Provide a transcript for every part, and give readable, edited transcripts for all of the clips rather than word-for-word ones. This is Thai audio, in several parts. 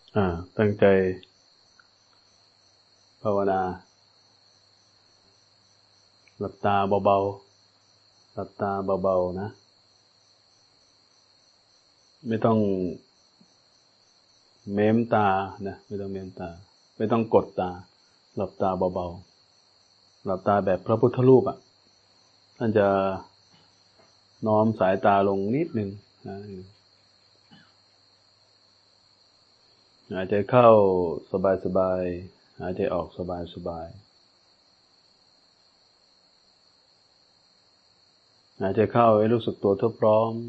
ตั้งใจภาวนาหลับตาเบาๆหลับตาเบาๆนะไม่ต้องเม้มตานะไม่ต้องเม้มตาไม่ต้องกดตาหลับตาเบาๆหลับตาแบบพระพุทธรูปท่านจะน้อมสายตาลงนิดนึงนะหายใจเข้าสบายๆหายใจออกสบายๆหายใจเข้าให้รู้สึกตัวทั่วพร้อม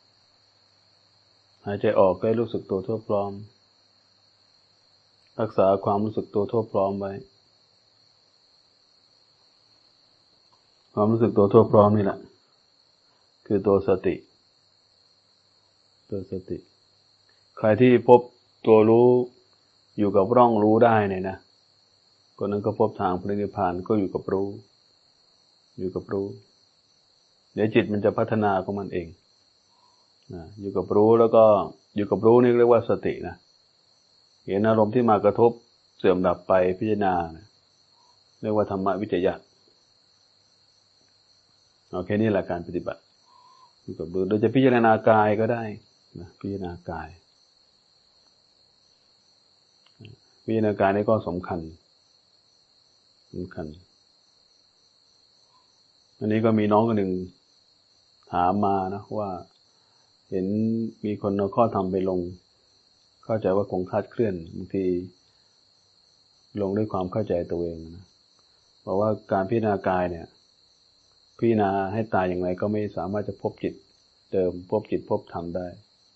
หายใจออกให้รู้สึกตัวทั่วพร้อมรักษาความรู้สึกตัวทั่วพร้อมไว้ความรู้สึกตัวทั่วพร้อมนี่แหละคือตัวสติใครที่พบตัวรู้อยู่กับร่องรู้ได้เนี่ยนะคนนั้นก็พบทางพระนิพพานก็อยู่กับรู้เดี๋ยวจิตมันจะพัฒนาของมันเองอยู่กับรู้แล้วก็อยู่กับรู้นี่เรียกว่าสตินะเห็นอารมณ์ที่มากระทบเสื่อมดับไปพิจารณาเรียกว่าธรรมวิจยะโอเคนี่แหละการปฏิบัติอยู่กับรู้โดยจะพิจารณากายก็ได้นะพิจารณากายนี่ก็สำคัญอันนี้ก็มีน้องคนหนึ่งถามมานะว่าเห็นมีคนเอาข้อธรรมไปลงเข้าใจว่าคงคลาดเคลื่อนบางทีลงด้วยความเข้าใจตัวเองนะบอกว่าการพิจารณากายเนี่ยพิจารณาให้ตายอย่างไรก็ไม่สามารถจะพบจิตเดิมพบจิตพบธรรมได้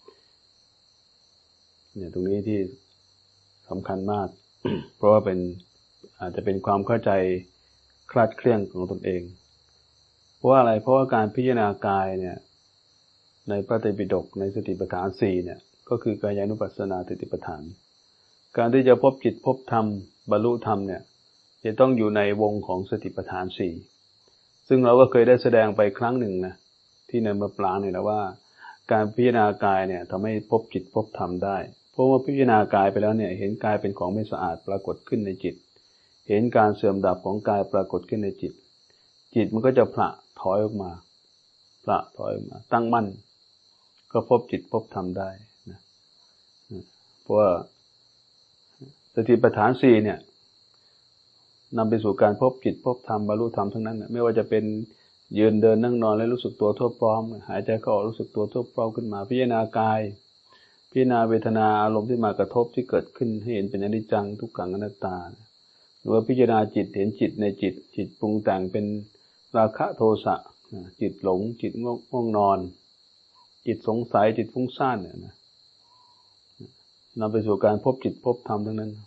เนี่ยตรงนี้ที่สำคัญมาก เพราะว่าอาจจะเป็นความเข้าใจคลาดเคลื่อนของตนเองเพราะว่าอะไรเพราะว่าการพิจารณากายเนี่ยในพระไตรปิฎกในสติปัฏฐาน4เนี่ยก็คือกายานุปัสสนาสติปัฏฐานการที่จะพบจิตพบธรรมบรรลุธรรมเนี่ยจะต้องอยู่ในวงของสติปัฏฐาน4ซึ่งเราก็เคยได้แสดงไปครั้งหนึ่งนะที่ในเมื่อปลางเนี่ยนะว่าการพิจารณากายเนี่ยทำให้พบจิตพบธรรมได้เพราะว่าพิจารณากายไปแล้วเนี่ยเห็นกายเป็นของไม่สะอาดปรากฏขึ้นในจิตเห็นการเสื่อมดับของกายปรากฏขึ้นในจิตมันก็จะผละถอยออกมาตั้งมั่นก็พบจิตพบธรรมได้นะเพราะว่าสติปัฏฐาน4เนี่ยนำไปสู่การพบจิตพบธรรมบรรลุธรรมทั้งนั้นนะไม่ว่าจะเป็นยืนเดินนั่งนอนและรู้สึกตัวทั่วพร้อมหายใจเข้าออกรู้สึกตัวทั่วพร้อมขึ้นมาพิจารณากายพิจารณาเวทนาอารมณ์ที่มากระทบที่เกิดขึ้นให้เห็นเป็นอนิจจังทุกขังอนัตตาหรือว่าพิจารณาจิตเห็นจิตในจิตปรุงแต่งเป็นราคะโทสะจิตหลงจิตง่วงนอนจิตสงสัยจิตฟุ้งซ่านเนี่ยนะนำไปสู่การพบจิตพบธรรมทั้งนั้น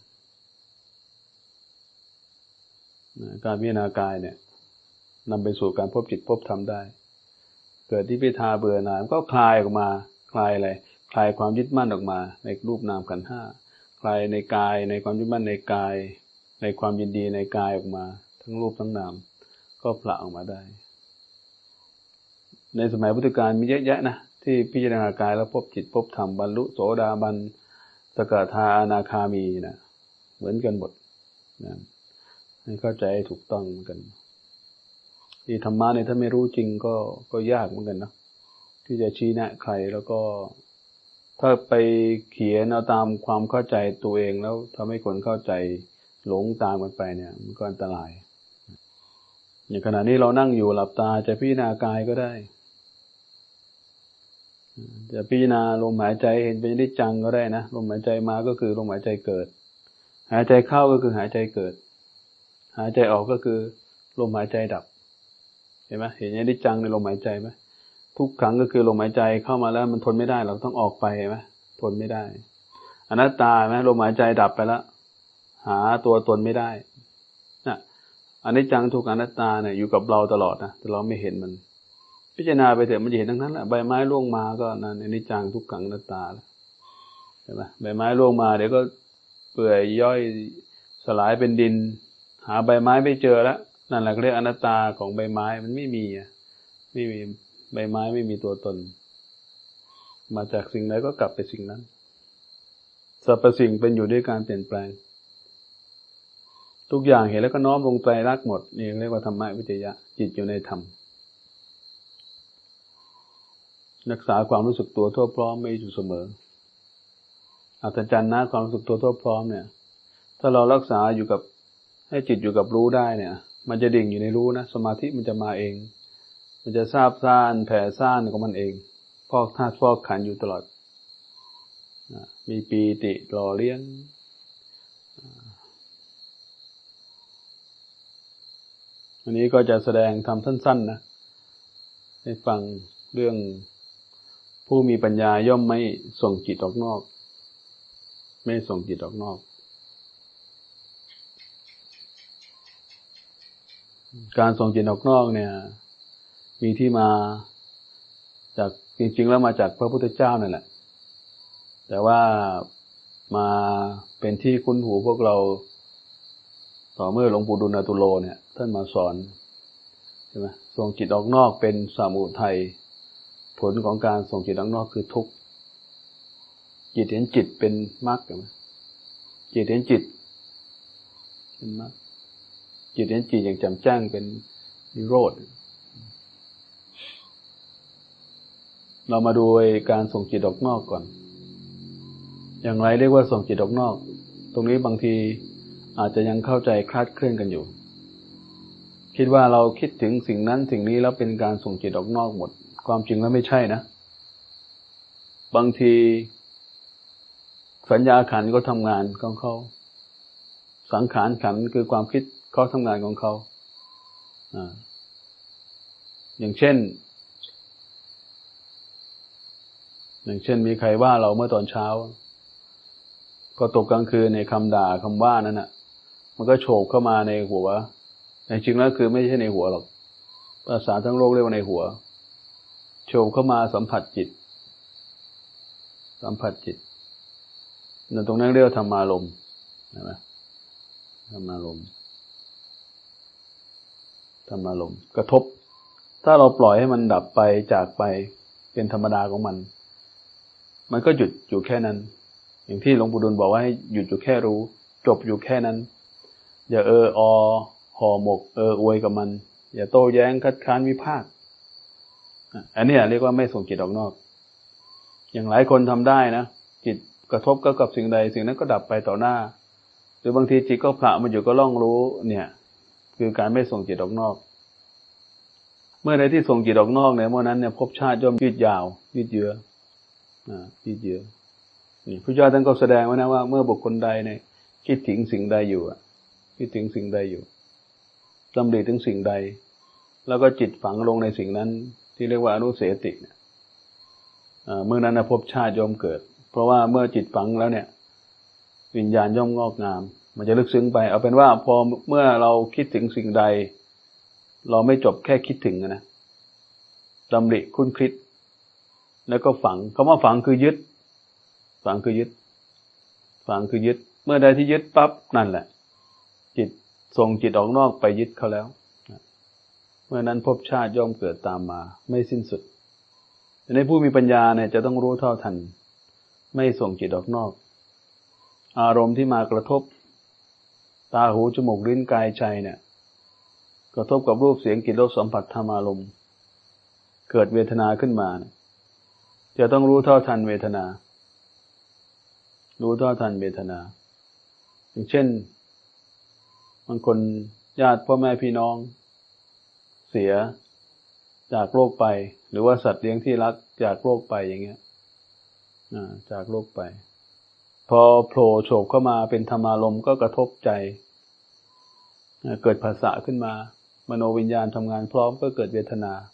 การพิจารณากายเนี่ยนำไปสู่การพบจิตพบธรรมได้เกิดที่พิทาเบื่อหน่ายก็คลายออกมาคลายอะไรคลายความยึดมั่นออกมาในรูปนามขันธ์5คลายในกายในความยึดมั่นในกายในความยินดีในกายออกมาทั้งรูปทั้งนามก็ผละออกมาได้ในสมัยพุทธกาลมีเยอะแยะนะที่พิจารณากายแล้วพบจิตพบธรรมบรรลุโสดาบันสกทาอนาคามีนะเหมือนกันหมดนะให้เข้าใจให้ถูกต้องเหมือนกันที่ธรรมะเนี่ยถ้าไม่รู้จริงก็ยากเหมือนกันนะที่จะชี้แนะใครแล้วก็ถ้าไปเขียนเอาตามความเข้าใจตัวเองแล้วทำให้คนเข้าใจหลงตามกันไปเนี่ยมันก็อันตรายอย่างขณะนี้เรานั่งอยู่หลับตาจะพิจารณากายก็ได้จะพิจารณาลมหายใจเห็นเป็นอนิจจังก็ได้นะลมหายใจมาก็คือลมหายใจเกิดหายใจเข้าก็คือหายใจเกิดหายใจออกก็คือลมหายใจดับเห็นไหมเห็นอนิจจังในลมหายใจไหมทุกครั้งก็คือลมหายใจเข้ามาแล้วมันทนไม่ได้เราต้องออกไปเห็นไหมทนไม่ได้อนัตตาไหมลมหายใจดับไปแล้วหาตัวตนไม่ได้นะอนิจจังทุกอนัตตาเนี่ยอยู่กับเราตลอดนะแต่เราไม่เห็นมันพิจารณาไปเถอะมันจะเห็นทั้งนั้นแหละใบไม้ร่วงมาก็นั่นอนิจจังทุกขังอนัตตาแล้วเห็นไหมใบไม้ร่วงมาเดี๋ยวก็เปื่อยย่อยสลายเป็นดินหาใบไม้ไม่เจอแล้วนั่นแหละเรียกอนัตตาของใบไม้มันไม่มีใบไม้ไม่มีตัวตนมาจากสิ่งใดก็กลับไปสิ่งนั้นสรรพสิ่งเป็นอยู่ด้วยการเปลี่ยนแปลงทุกอย่างเห็นแล้วก็น้อมลงไตรลักษณ์หมดนี่เรียกว่าธรรมวิจยะจิตอยู่ในธรรมรักษาความรู้สึกตัวทั่วพร้อมไม่อยู่เสมออัศจรรย์นะความรู้สึกตัวทั่วพร้อมเนี่ยถ้าเรารักษาอยู่กับให้จิตอยู่กับรู้ได้เนี่ยมันจะดิ่งอยู่ในรู้นะสมาธิมันจะมาเองมันจะซาบซ่านแผ่ซ่านของมันเองพอกธาตุพอกขันธ์อยู่ตลอดมีปีติหล่อเลี้ยงวันนี้ก็จะแสดงธรรมสั้นๆนะให้ฟังเรื่องผู้มีปัญญาย่อมไม่ส่งจิตออกนอกไม่ส่งจิตออกนอกการส่งจิตออกนอกเนี่ยมีที่มาจากจริงๆแล้วมาจากพระพุทธเจ้านั่นแหละแต่ว่ามาเป็นที่คุ้นหูพวกเราต่อเมื่อหลวงปู่ดุลอตุโลเนี่ยท่านมาสอนใช่ไหมส่งจิตออกนอกเป็นสมุทัยผลของการส่งจิตออกนอกคือทุกข์จิตเห็นจิตเป็นมรรคใช่ไหมจิตเห็นจิตเป็นมรรคจิตเห็นจิตอย่างแจ่มแจ้งเป็นนิโรธเรามาดูการส่งจิตออกนอกก่อนอย่างไรเรียกว่าส่งจิตออกนอกตรงนี้บางทีอาจจะยังเข้าใจคลาดเคลื่อนกันอยู่คิดว่าเราคิดถึงสิ่งนั้นสิ่งนี้แล้วเป็นการส่งจิตออกนอกหมดความจริงแล้วไม่ใช่นะบางทีสัญญาขันธ์ก็ทำงานของเขาสังขารขันธ์คือความคิดเขาทำงานของเขาอย่างเช่นมีใครว่าเราเมื่อตอนเช้าพอตกกลางคืนในคำด่าคำว่านั้นน่ะมันก็โฉบเข้ามาในหัวแต่จริงแล้วคือไม่ใช่ในหัวหรอกภาษาทั้งโลกเรียกว่าในหัวโฉบเข้ามาสัมผัสจิตนั่นตรงนั้นเรียกว่าธรรมารมณ์ใช่ไหมธรรมารมณ์กระทบถ้าเราปล่อยให้มันดับไปจากไปเป็นธรรมดาของมันก็หยุดอยู่แค่นั้นอย่างที่หลวงปู่ดูลบอกว่าให้หยุดอยู่แค่รู้จบอยู่แค่นั้นอย่าห่อหมกอวยกับมันอย่าโต้แย้งคัดค้านวิพากษ์อันนี้เรียกว่าไม่ส่งจิตออกนอกอย่างหลายคนทำได้นะจิตกระทบกับสิ่งใดสิ่งนั้นก็ดับไปต่อหน้าหรือบางทีจิตก็ผละมาอยู่ก็ล่องรู้เนี่ยคือการไม่ส่งจิตออกนอกเมื่อใดที่ส่งจิตออกนอกเนี่ยเมื่อนั้นเนี่ยภพชาติย่อมยืดยาวยืดเยื้อนี่พระเจ้าท่านก็แสดงไว้นะว่าเมื่อบุคคลใดเนี่ยคิดถึงสิ่งใดอยู่ดำริถึงสิ่งใดแล้วก็จิตฝังลงในสิ่งนั้นที่เรียกว่าอนุเสติเนี่ยเมื่อนั้นภพชาติย่อมเกิดเพราะว่าเมื่อจิตฝังแล้วเนี่ยวิญญาณย่อมงอกงามมันจะลึกซึ้งไปเอาเป็นว่าพอเมื่อเราคิดถึงสิ่งใดเราไม่จบแค่คิดถึงนะดำริคุ้นคิดแล้วก็ฝังคำว่าฝังคือยึดเมื่อใดที่ยึดปั๊บนั่นแหละจิตส่งจิตออกนอกไปยึดเขาแล้วเมื่อนั้นภพชาติย่อมเกิดตามมาไม่สิ้นสุดในผู้มีปัญญาเนี่ยจะต้องรู้เท่าทันไม่ส่งจิตออกนอกอารมณ์ที่มากระทบตาหูจมูกลิ้นกายใจเนี่ยกระทบกับรูปเสียงกลิ่นรสสัมผัสธรรมารมณ์เกิดเวทนาขึ้นมาจะต้องรู้เท่าทันเวทนาอย่างเช่นบางคนญาติพ่อแม่พี่น้องเสียจากโลกไปหรือว่าสัตว์เลี้ยงที่รักจากโลกไปอย่างเงี้ยจากโลกไปพอโผล่โฉบเข้ามาเป็นธรรมารมณ์ก็กระทบใจเกิดภาษาขึ้นมามโนวิญญาณทำงานพร้อมก็เกิดเวทนา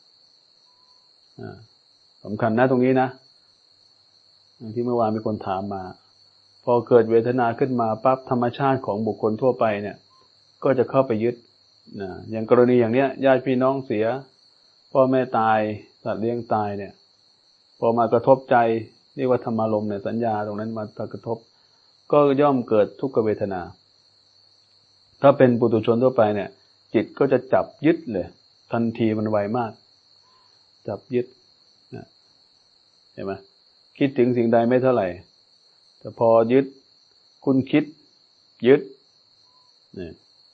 สำคัญนะตรงนี้นะอย่างที่เมื่อวานมีคนถามมาพอเกิดเวทนาขึ้นมาปั๊บธรรมชาติของบุคคลทั่วไปเนี่ยก็จะเข้าไปยึดอย่างกรณีอย่างเนี้ยญาติพี่น้องเสียพ่อแม่ตายสัตว์เลี้ยงตายเนี่ยพอมากระทบใจเรียกว่าธรรมารมณ์เนี่ยสัญญาตรงนั้นมากระทบก็ย่อมเกิดทุกขเวทนาถ้าเป็นปุถุชนทั่วไปเนี่ยจิตก็จะจับยึดเลยทันทีมันไวมากจับยึดเห็นไหมคิดถึงสิ่งใดไม่เท่าไหร่แต่พอยึดคุณคิดยึดเนี่ย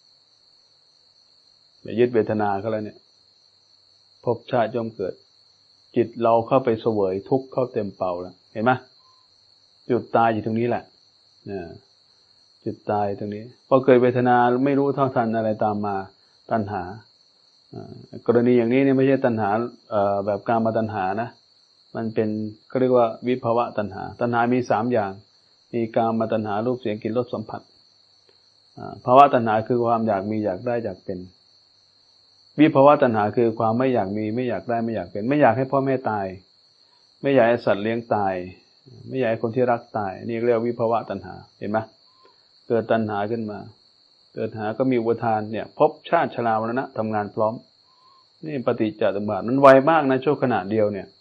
ไปยึดเวทนาเขาแล้วเนี่ยภพชาติย่อมเกิดจิตเราเข้าไปเสวยทุกข์เข้าเต็มเป่าแล้วเห็นไหมจุดตายอยู่ตรงนี้แหละจุดตายตรงนี้พอเกิดเวทนาไม่รู้เท่าทันอะไรตามมาตัณหากรณีอย่างนี้เนี่ยไม่ใช่ตัณหาแบบกามตัณหานะมันเป็นก็เรียกว่าวิภวะตัณหาตัณหามี3อย่างมีกามตัณหารูปเสียงกลิ่นรสสัมผัสภาวะตัณหาคือความอยากมีอยากได้อยากเป็นวิภวะตัณหาคือความไม่อยากมีไม่อยากได้ไม่อยากเป็นไม่อยากให้พ่อแม่ตายไม่อยากให้สัตว์เลี้ยงตายไม่อยากให้คนที่รักตายนี่เรียกวิภวะตัณหาเห็นไหมเกิดตัณหาขึ้นมาเกิดหาก็มีอุปทานเนี่ยภพชาติชรามรณะทำงานพร้อมนี่ปฏิจจสมุปบาทมันไวมากนะชั่วขณะเดียวเนี่ย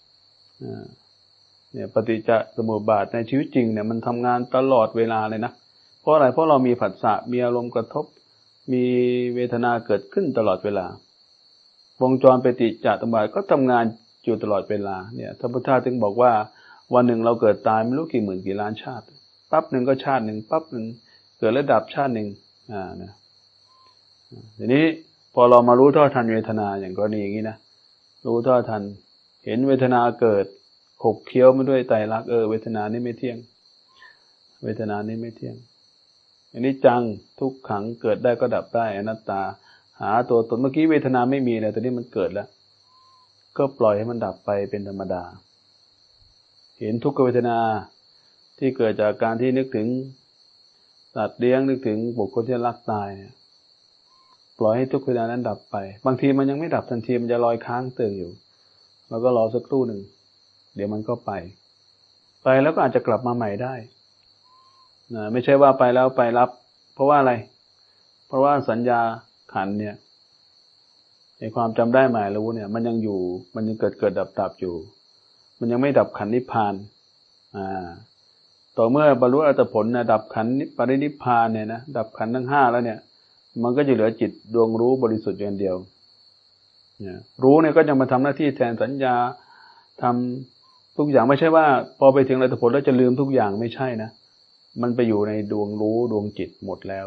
ปฏิจจสมุปบาทในชีวิตจริงเนี่ยมันทำงานตลอดเวลาเลยนะเพราะอะไรเพราะเรามีผัสสะมีอารมณ์กระทบมีเวทนาเกิดขึ้นตลอดเวลาวงจรปฏิจจสมุปบาทก็ทำงานอยู่ตลอดเวลาเนี่ยพระพุทธเจ้าจึงบอกว่าวันหนึ่งเราเกิดตายไม่รู้กี่หมื่นกี่ล้านชาติปั๊บหนึ่งก็ชาติหนึ่งปั๊บหนึ่งเกิดระดับชาติหนึ่งนะทีนี้พอเรามารู้เท่าทันเวทนาอย่างกรณีอย่างนี้นะรู้เท่าทันเห็นเวทนาเกิดขบเคี้ยวมาด้วยไตรลักษณ์เวทนานี้ไม่เที่ยงเวทนานี้ไม่เที่ยงอันนี้จังทุกขังเกิดได้ก็ดับได้อนัตตาหาตัวตนเมื่อกี้เวทนาไม่มีเลยตอนนี้มันเกิดแล้วก็ปล่อยให้มันดับไปเป็นธรรมดาเห็นทุกขเวทนาที่เกิดจากการที่นึกถึงสัตว์เลี้ยงนึกถึงบุคคลที่รักตายปล่อยให้ทุกขเวทนานั้นดับไปบางทีมันยังไม่ดับทันทีมันจะลอยค้างเตือนอยู่แล้วก็รอสักครู่หนึ่งเดี๋ยวมันก็ไปแล้วก็อาจจะกลับมาใหม่ได้ไม่ใช่ว่าไปแล้วไปรับเพราะว่าอะไรเพราะว่าสัญญาขันธ์เนี่ยในความจำได้หมายรู้เนี่ยมันยังอยู่มันยังเกิดดับอยู่มันยังไม่ดับขันธ์นิพพานต่อเมื่อบรรลุอรหัตผลนะดับขันธ์ปรินิพพานเนี่ยนะดับขันธ์ทั้ง5แล้วเนี่ยมันก็จะเหลือจิตดวงรู้บริสุทธิ์อย่างเดียวรู้เนี่ยก็จะมาทำหน้าที่แทนสัญญาทำทุกอย่างไม่ใช่ว่าพอไปถึงอรหัตผลแล้วจะลืมทุกอย่างไม่ใช่นะมันไปอยู่ในดวงรู้ดวงจิตหมดแล้ว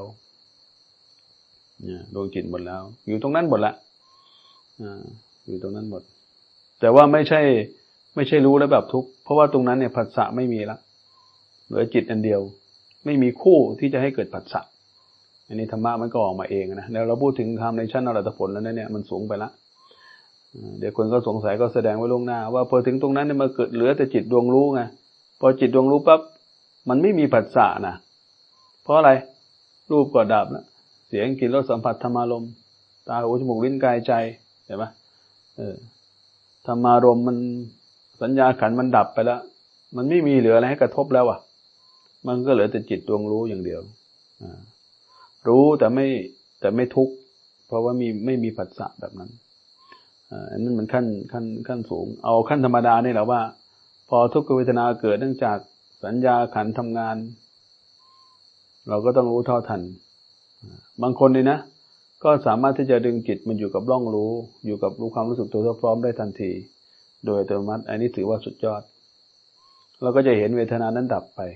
ดวงจิตหมดแล้วอยู่ตรงนั้นหมดละอยู่ตรงนั้นหมดแต่ว่าไม่ใช่รู้แล้วแบบทุกข์เพราะว่าตรงนั้นเนี่ยผัสสะไม่มีละเหลือจิตอันเดียวไม่มีคู่ที่จะให้เกิดผัสสะอันนี้ธรรมะมันก็ออกมาเองนะแล้วเราพูดถึงธรรมในชั้นอรหัตผลแล้วเนี่ยมันสูงไปละเดี๋ยวคนก็สงสัยก็แสดงไว้ล่วงหน้าว่าพอถึงตรงนั้นเนี่ยมาเกิดเหลือแต่จิตดวงรู้ไงพอจิตดวงรู้ปั๊บมันไม่มีผัสสะนะเพราะอะไรรูปก็ดับแล้วเสียงกลิ่นรสสัมผัสธรรมารมณ์ตาหูจมูกลิ้นกายใจเห็นไหมธรรมารมณ์มันสัญญาขันธ์มันดับไปแล้วมันไม่มีเหลืออะไรให้กระทบแล้วมันก็เหลือแต่จิตดวงรู้อย่างเดียวรู้แต่ไม่ทุกข์เพราะว่าไม่มีผัสสะแบบนั้นอันนั้นมันขั้นสูงเอาขั้นธรรมดานี่แหละว่าพอทุกขเวทนาเกิดเนื่องจากสัญญาขันธ์ทำงานเราก็ต้องรู้เท่าทันบางคนนี่นะก็สามารถที่จะดึงจิตมันอยู่กับร่องรู้อยู่กับรู้ความรู้สึกตัวทั่วพร้อมได้ทันทีโดยอัตโนมัติอันนี้ถือว่าสุดยอดเราก็จะเห็นเวทนานั้นดับไป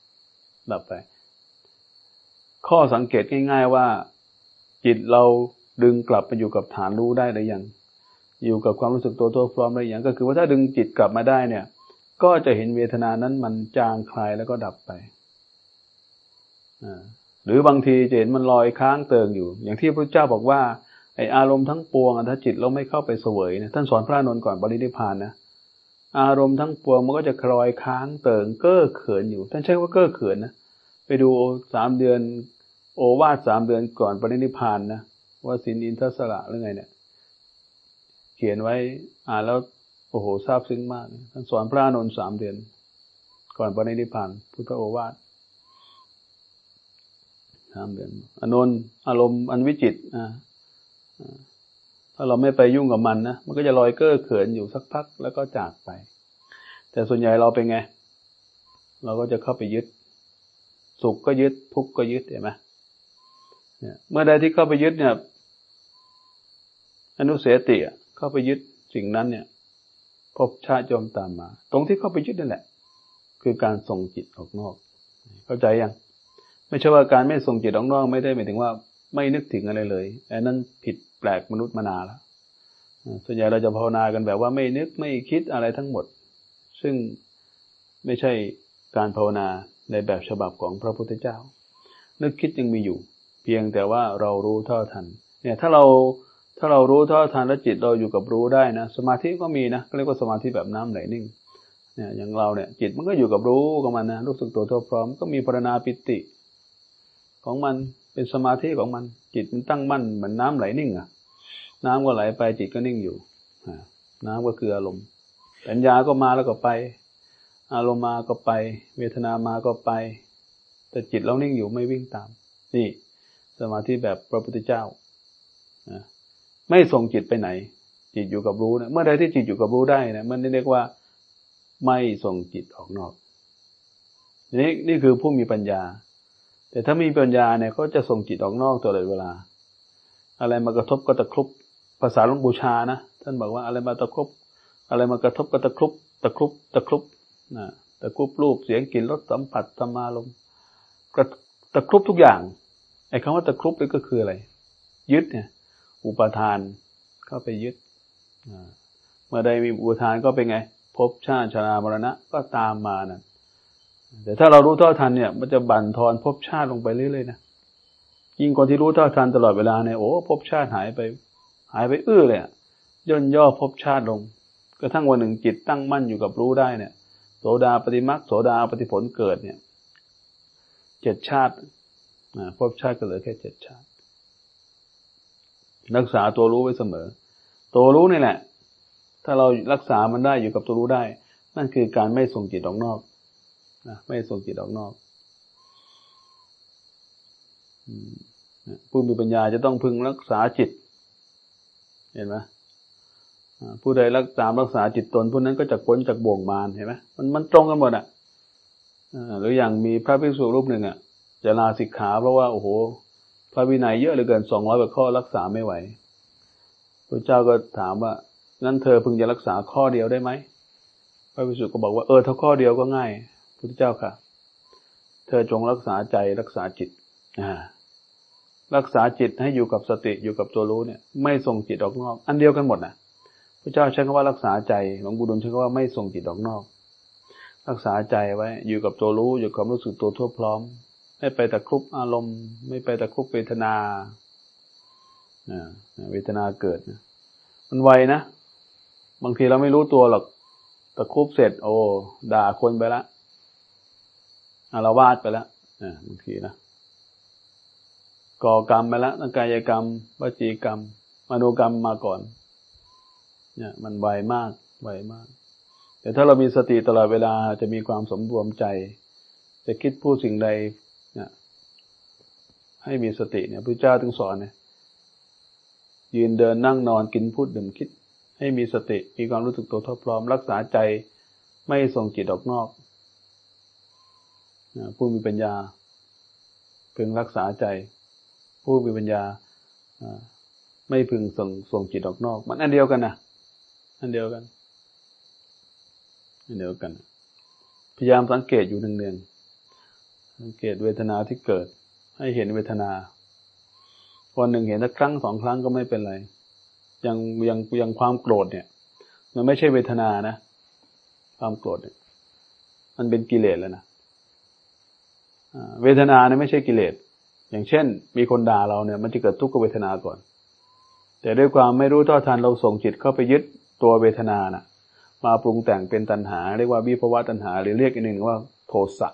ข้อสังเกตง่ายๆว่าจิตเราดึงกลับไปอยู่กับฐานรู้ได้หรือยังอยู่กับความรู้สึกตัวทั่วพร้อมได้หรือยังก็คือว่าถ้าดึงจิตกลับมาได้เนี่ยก็จะเห็นเวทนานั้นมันจางคลายแล้วก็ดับไปหรือบางทีจะเห็นมันลอยค้างเติงอยู่อย่างที่พระเจ้าบอกว่าไอ้อารมณ์ทั้งปวงถ้าจิตเราไม่เข้าไปเสวยนะท่านสอนพระอานนท์ก่อนปรินิพพานนะอารมณ์ทั้งปวงมันก็จะคลอยค้างเติงเก้อเขินอยู่ท่านใช้ว่าเก้อเขินนะไปดู3 เดือนโอวาท3 เดือนก่อนปรินิพพานนะว่าสินอินทสระหรือไงเนี่ยเขียนไว้แล้วโอ้โหซาบซึ้งมากท่านสอนพระอานนท์3 เดือนก่อนปรินิพพานพุทธโอวาท3 เดือนอานนท์อารมณ์อันวิจิตรถ้าเราไม่ไปยุ่งกับมันนะมันก็จะลอยเก้อเขินอยู่สักพักแล้วก็จากไปแต่ส่วนใหญ่เราเป็นไงเราก็จะเข้าไปยึดสุขก็ยึดทุกข์ก็ยึดเห็นไหมเนี่ยเมื่อใดที่เข้าไปยึดเนี่ยอนุเสติเข้าไปยึดสิ่งนั้นเนี่ยภพชาติย่อมตามมาตรงที่เข้าไปยึดนั่นแหละคือการส่งจิตออกนอกเข้าใจยังไม่ใช่ว่าการไม่ส่งจิตออกนอกไม่ได้หมายถึงว่าไม่นึกถึงอะไรเลยอันนั้นผิดแปลกมนุษย์มนาแล้วส่วนใหญ่เราจะภาวนากันแบบว่าไม่นึกไม่คิดอะไรทั้งหมดซึ่งไม่ใช่การภาวนาในแบบฉบับของพระพุทธเจ้านึกคิดยังมีอยู่เพียงแต่ว่าเรารู้เท่าทันเนี่ยถ้าเรารู้เท่าทันแล้วจิตเราอยู่กับรู้ได้นะสมาธิก็มีนะเรียกว่าสมาธิแบบน้ำไหลนิ่งเนี่ยอย่างเราเนี่ยจิตมันก็อยู่กับรู้ของมันนะรู้สึกตัวทั่วพร้อมก็มีปรณาปิติของมันเป็นสมาธิของมันจิตมันตั้งมั่นเหมือนน้ำไหลนิ่งอ่ะน้ำก็ไหลไปจิตก็นิ่งอยู่น้ำก็คืออารมณ์ปัญญาก็มาแล้วก็ไปอารมณ์มาก็ไปเวทนามาก็ไปแต่จิตเรานิ่งอยู่ไม่วิ่งตามนี่สมาธิแบบพระพุทธเจ้าไม่ส่งจิตไปไหนจิตอยู่กับรู้นะเมื่อใดที่จิตอยู่กับรู้ได้นะมันเรียกว่าไม่ส่งจิตออกนอกนี่คือผู้มีปัญญาแต่ถ้ามีปัญญาเนี่ยเขาจะส่งจิตออกนอกตลอดเวลาอะไรมากระทบก็ตะครุบภาษาหลวงปู่ชานะท่านบอกว่าอะไรมาตะครุบอะไรมากระทบก็ตะครุบตะครุบตะครุบนะตะครุบรูปเสียงกลิ่นรสสัมผัสธรรมารมณ์ตะครุบทุกอย่างไอ้คำว่าตะครุบนี่ก็คืออะไรยึดเนี่ยอุปาทานเข้าไปยึดเมื่อใดมีอุปาทานก็เป็นไงภพชาติชรามรณะก็ตามมานะแต่ถ้าเรารู้เท่าทันเนี่ยมันจะบั่นทอนภพชาติลงไปเรื่อยๆนะยิ่งคนที่รู้เท่าทันตลอดเวลาเนี่ยโอ้ภพชาติหายไปเลยย่นย่อภพชาติลงกระทั่งวันหนึ่งจิตตั้งมั่นอยู่กับรู้ได้เนี่ยโสดาปฏิมรรคโสดาปฏิผลเกิดเนี่ย7 ชาติภพชาติก็เหลือแค่7 ชาติรักษาตัวรู้ไว้เสมอตัวรู้นี่แหละถ้าเรารักษามันได้อยู่กับตัวรู้ได้นั่นคือการไม่ส่งจิตออกนอกไม่ส่งจิตออกนอกผู้มีปัญญาจะต้องพึงรักษาจิตเห็นไหมผู้ใดรักษาจิตตนผู้นั้นก็จะพ้นจากบ่วงมารเห็นไหมมันตรงกันหมดหรืออย่างมีพระภิกษุรูปหนึ่งจะลาสิกขาเพราะว่าโอ้โหพระวินัยเยอะเหลือเกิน200 กว่าข้อรักษาไม่ไหวพระเจ้าก็ถามว่างั้นเธอพึงจะรักษาข้อเดียวได้ไหมพระภิกษุก็บอกว่าถ้าข้อเดียวก็ง่ายพระเจ้าค่ะเธอจงรักษาใจรักษาจิตรักษาจิตให้อยู่กับสติอยู่กับตัวรู้เนี่ยไม่ส่งจิตออกนอกอันเดียวกันหมดนะพระเจ้าใช้คำว่ารักษาใจหลวงปู่ดูลใช้คำว่าไม่ส่งจิตออกนอกรักษาใจไว้อยู่กับตัวรู้อยู่กับความรู้สึกตัวทั่วพร้อมไม่ไปตะครุบอารมณ์ไม่ไปตะครุบเวทนาเวทนาเกิดนะมันไวนะบางทีเราไม่รู้ตัวหรอกตะครุบเสร็จโอ้ด่าคนไปละอาละวาดไปละบางทีนะก่อกรรมไปแล้วกายกรรมวจีกรรมมโนกรรมมาก่อนเนี่ยมันไวมากแต่ถ้าเรามีสติตลอดเวลาจะมีความสมรวมใจจะคิดพูดสิ่งใดเนี่ยให้มีสติเนี่ยพระเจ้าถึงสอนเนี่ยยืนเดินนั่งนอนกินพูดดื่มคิดให้มีสติมีความรู้สึกตัวทั่วพร้อมรักษาใจไม่ส่งจิตออกนอกผู้มีปัญญาพึงรักษาใจผู้มีปัญญาไม่พึงส่งจิตออกนอกมันอันเดียวกันนะอันเดียวกันพยายามสังเกตอยู่เนืองๆสังเกตเวทนาที่เกิดให้เห็นเวทนาวันหนึ่งเห็นสักครั้ง2 ครั้งก็ไม่เป็นไรยังความโกรธเนี่ยมันไม่ใช่เวทนานะความโกรธเนี่ยมันเป็นกิเลสแล้วนะเวทนาเนี่ยไม่ใช่กิเลสอย่างเช่นมีคนด่าเราเนี่ยมันจะเกิดทุกขเวทนาก่อนแต่ด้วยความไม่รู้เท่าทันเราส่งจิตเข้าไปยึดตัวเวทนาน่ะมาปรุงแต่งเป็นตัณหาเรียกว่าวิภวตัณหาหรือเรียกอีกหนึ่งว่าโทสะ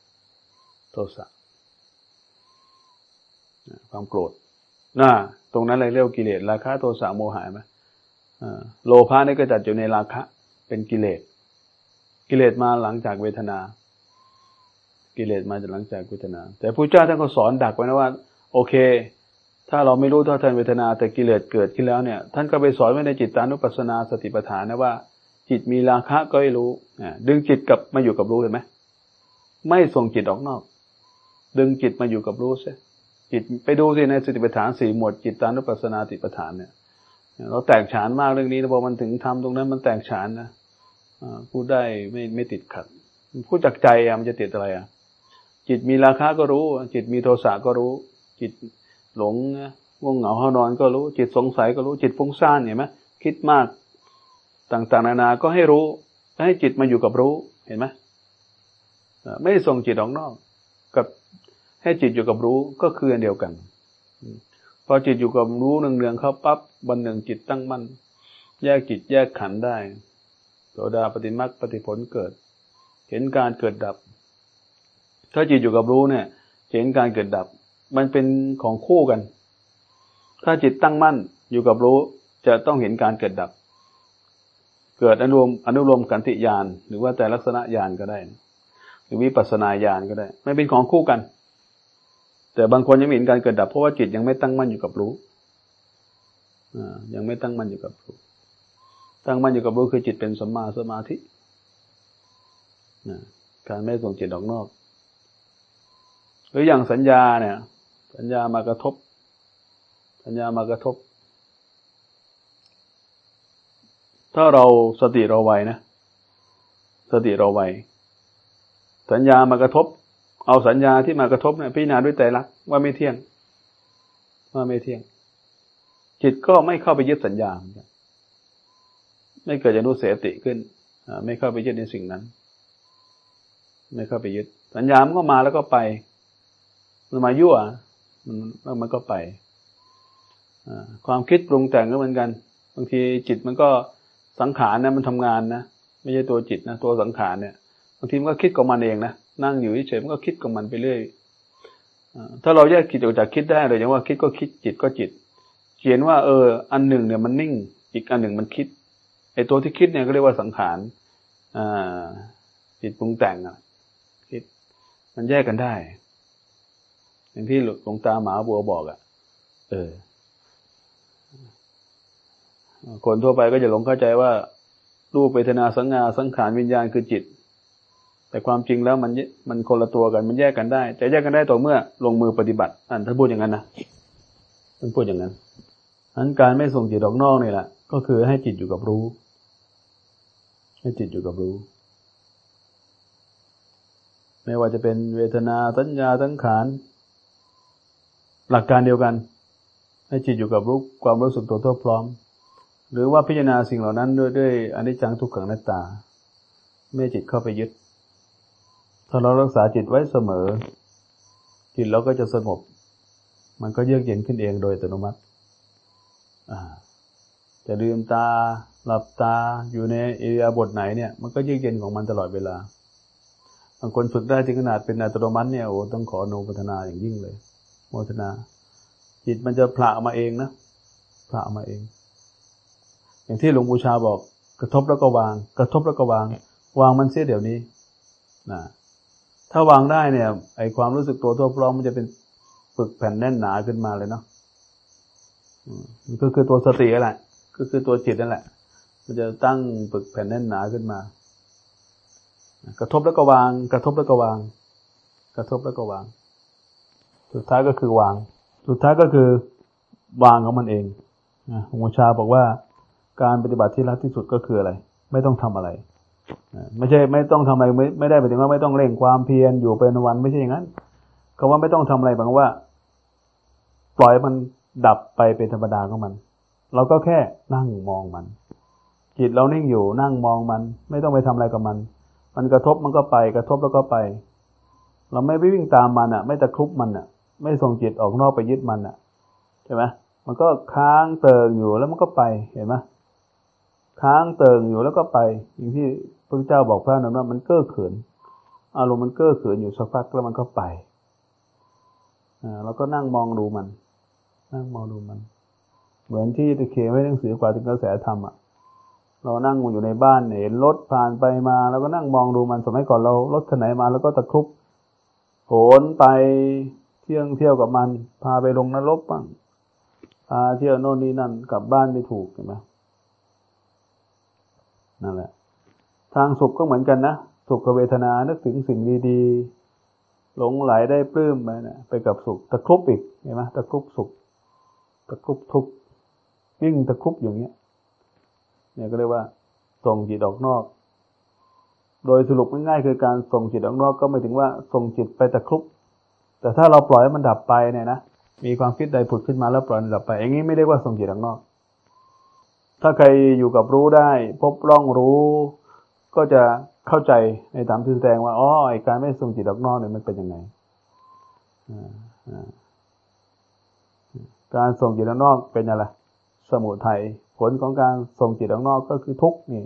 ความโกรธตรงนั้นเลยเรียกกิเลสราคะโทสะโมหะไหมโลภะนี่ก็จัดอยู่ในราคะเป็นกิเลสมาหลังจากเวทนากิเลสมาจากหลังจากเวทนาแต่พระเจ้าท่านก็สอนดักไว้นะว่าโอเคถ้าเราไม่รู้เท่าทันเวทนาแต่กิเลสเกิดขึ้นแล้วเนี่ยท่านก็ไปสอนไว้ในจิตตานุปัสสนาสติปัฏฐานนะว่าจิตมีราคะก็ให้รู้ดึงจิตกลับมาอยู่กับรู้เห็นไหมไม่ส่งจิตออกนอกดึงจิตมาอยู่กับรู้ซิจิตไปดูสิในสติปัฏฐาน4 หมวดจิตตานุปัสสนาสติปัฏฐานเนี่ยเราแตกฉานมากเรื่องนี้นะพอมันถึงทำตรงนั้นมันแตกฉานนะพูดได้ไม่ติดขัดพูดจากใจมันจะติดอะไรจิตมีราคะก็รู้จิตมีโทสะก็รู้จิตหลงง่วงเหงาห้านอนก็รู้จิตสงสัยก็รู้จิตฟุ้งซ่านเห็นไหมคิดมากต่างๆนานาก็ให้รู้ให้จิตมาอยู่กับรู้เห็นไหมไม่ส่งจิตออกนอกกับให้จิตอยู่กับรู้ก็คืออันเดียวกันพอจิตอยู่กับรู้เนืองๆเข้าปั๊บวันหนึ่งจิตตั้งมั่นแยกจิตแยกขันธ์ได้โสดาปัตติมรรคปฏิผลเกิดเห็นการเกิดดับถ้าจิตอยู่กับรู้เนี่ยเห็นการเกิดดับมันเป็นของคู่กันถ้าจิตตั้งมั่นอยู่กับรู้จะต้องเห็นการเกิดดับเกิดอนุโลมขันติญาณหรือว่าแต่ลักษณะญาณก็ได้หรือวิปัสสนาญาณก็ได้ไม่เป็นของคู่กันแต่บางคนยังไม่เห็นการเกิดดับเพราะว่าจิตยังไม่ตั้งมั่นอยู่กับรู้ยังไม่ตั้งมั่นอยู่กับรู้ตั้งมั่นอยู่กับรู้คือจิตเป็นสัมมาสมาธิการไม่ส่งจิตออกนอกหรืออย่างสัญญาเนี่ยสัญญามากระทบถ้าเราสติเราไวนะสติเราไวสัญญามากระทบเอาสัญญาที่มากระทบเนี่ยพิจารณาด้วยไตรลักษณ์ว่าไม่เที่ยงจิตก็ไม่เข้าไปยึดสัญญาไม่เกิดอนุเสติขึ้นไม่เข้าไปยึดในสิ่งนั้นไม่เข้าไปยึดสัญญามันก็มาแล้วก็ไปมันมายั่วมันก็ไปความคิดปรุงแต่งก็เหมือนกันบางทีจิตมันก็สังขารนะมันทำงานนะไม่ใช่ตัวจิตนะตัวสังขารเนี่ยบางทีมันก็คิดของมันเองนะนั่งอยู่เฉยๆมันก็คิดของมันไปเรื่อยถ้าเราแยกจิตออกจากคิดได้เลยอย่างว่าคิดก็คิดจิตก็จิตเขียนว่าอันหนึ่งเนี่ยมันนิ่งอีกอันหนึ่งมันคิดไอ้ตัวที่คิดเนี่ยก็เรียกว่าสังขารจิตปรุงแต่งคิดมันแยกกันได้อย่างที่หลวงตามหาบัวบอกคนทั่วไปก็จะหลงเข้าใจว่ารูปเวทนาสัญญาสังขารวิญญาณคือจิตแต่ความจริงแล้วมันคนละตัวกันมันแยกกันได้จะแยกกันได้ต่อเมื่อลงมือปฏิบัติท่านพูดอย่างนั้นนะท่านพูดอย่างนั้นอันการไม่ส่งจิตออกนอกนี่แหละก็คือให้จิตอยู่กับรู้ให้จิตอยู่กับรู้ไม่ว่าจะเป็นเวทนาสัญญาสังขารหลักการเดียวกันให้จิตอยู่กับรู้ความรู้สึกตัวทั่วพร้อมหรือว่าพิจารณาสิ่งเหล่านั้นด้วยอนิจจังทุกขังอนัตตาไม่จิตเข้าไปยึดถ้าเรารักษาจิตไว้เสมอจิตเราก็จะสงบมันก็เยือกเย็นขึ้นเองโดยอัตโนมัติจะลืมตาหลับตาอยู่ในอิริยาบถไหนเนี่ยมันก็เยือกเย็นของมันตลอดเวลาบางคนฝึกได้ถึงขนาดเป็นอัตโนมัติเนี่ยต้องขออนุโมทนาอย่างยิ่งเลยโมทนาจิตมันจะผละมาเองนะผละมาเองอย่างที่หลวงปู่ชาบอกกระทบแล้วก็วางกระทบแล้วก็วางมันเสียเดี๋ยวนี้ถ้าวางได้เนี่ยไอความรู้สึกตัวทั่วพร้อมมันจะเป็นปึกแผ่นแน่นหนาขึ้นมาเลยเนาะก็คือตัวสตินั่นแหละก็คือตัวจิตนั่นแหละมันจะตั้งปึกแผ่นแน่นหนาขึ้นมากระทบแล้วก็วางกระทบแล้วก็วางกระทบแล้วก็วางสุดท้ายก็คือวางสุดท้ายก็คือวางของมันเองหลวงปู่ชาบอกว่าการปฏิบัติที่รัดที่สุดก็คืออะไรไม่ต้องทำอะไรไม่ใช่ไม่ต้องทำอะไรไม่ได้หมายถึงว่าไม่ต้องเร่งความเพียรอยู่เป็นวันไม่ใช่อย่างนั้นคำว่าไม่ต้องทำอะไรแปลว่าปล่อยมันดับไปเป็นธรรมดาของมันเราก็แค่นั่งมองมันจิตเรานิ่งอยู่นั่งมองมันไม่ต้องไปทำอะไรกับมันมันกระทบมันก็ไปกระทบแล้วก็ไปเราไม่ไปวิ่งตามมันไม่ตะครุบมันไม่ส่งจิตออกนอกไปยึดมันใช่ไหมมันก็ค้างเติ่งอยู่แล้วมันก็ไปเห็นไหมค้างเติ่งอยู่แล้วก็ไปอย่างที่พระพุทธเจ้าบอกพระอานนท์ว่ามันเก้อเขินอารมณ์มันเก้อเขินอยู่สักพักแล้วมันก็ไปเราก็นั่งมองดูมันเหมือนที่ตะเคียนไว้หนังสือกว่าถึงกระแสธรรมเรานั่งอยู่ในบ้านเห็นรถผ่านไปมาแล้วก็นั่งมองดูมันสมัยก่อนเรารถคันไหนมาแล้วก็ตะครุบโหนไปเที่ยวกับมันพาไปลงนรกบ้างพาเที่ยวโน่นนี่นั่นกลับบ้านไม่ถูกเห็นไหมนั่นแหละทางสุขก็เหมือนกันนะสุขเวทนานึกถึงสิ่งดีๆหลงไหลได้ปลื้มไปกับสุขตะครุบอีกเห็นไหมตะครุบสุขตะครุบทุกข์ยิ่งตะครุบอย่างเงี้ยเนี่ยก็เรียกว่าส่งจิตออกนอกโดยสรุปง่ายๆคือการส่งจิตออกนอกก็ไม่ถึงว่าส่งจิตไปตะครุบแต่ถ้าเราปล่อยให้มันดับไปเนี่ยนะมีความคิดใดผุดขึ้นมาแล้วปล่อยมันดับไปอย่างนี้ไม่เรียกว่าส่งจิตออกนอกถ้าใครอยู่กับรู้ได้พบร่องรู้ก็จะเข้าใจในตามที่แสดงว่าอ๋อไอ้การไม่ส่งจิตออกนอกเนี่ยมันเป็นยังไงการส่งจิตออกนอกเป็นอะไรสมุทัยผลของการส่งจิตออกนอกก็คือทุกข์นี่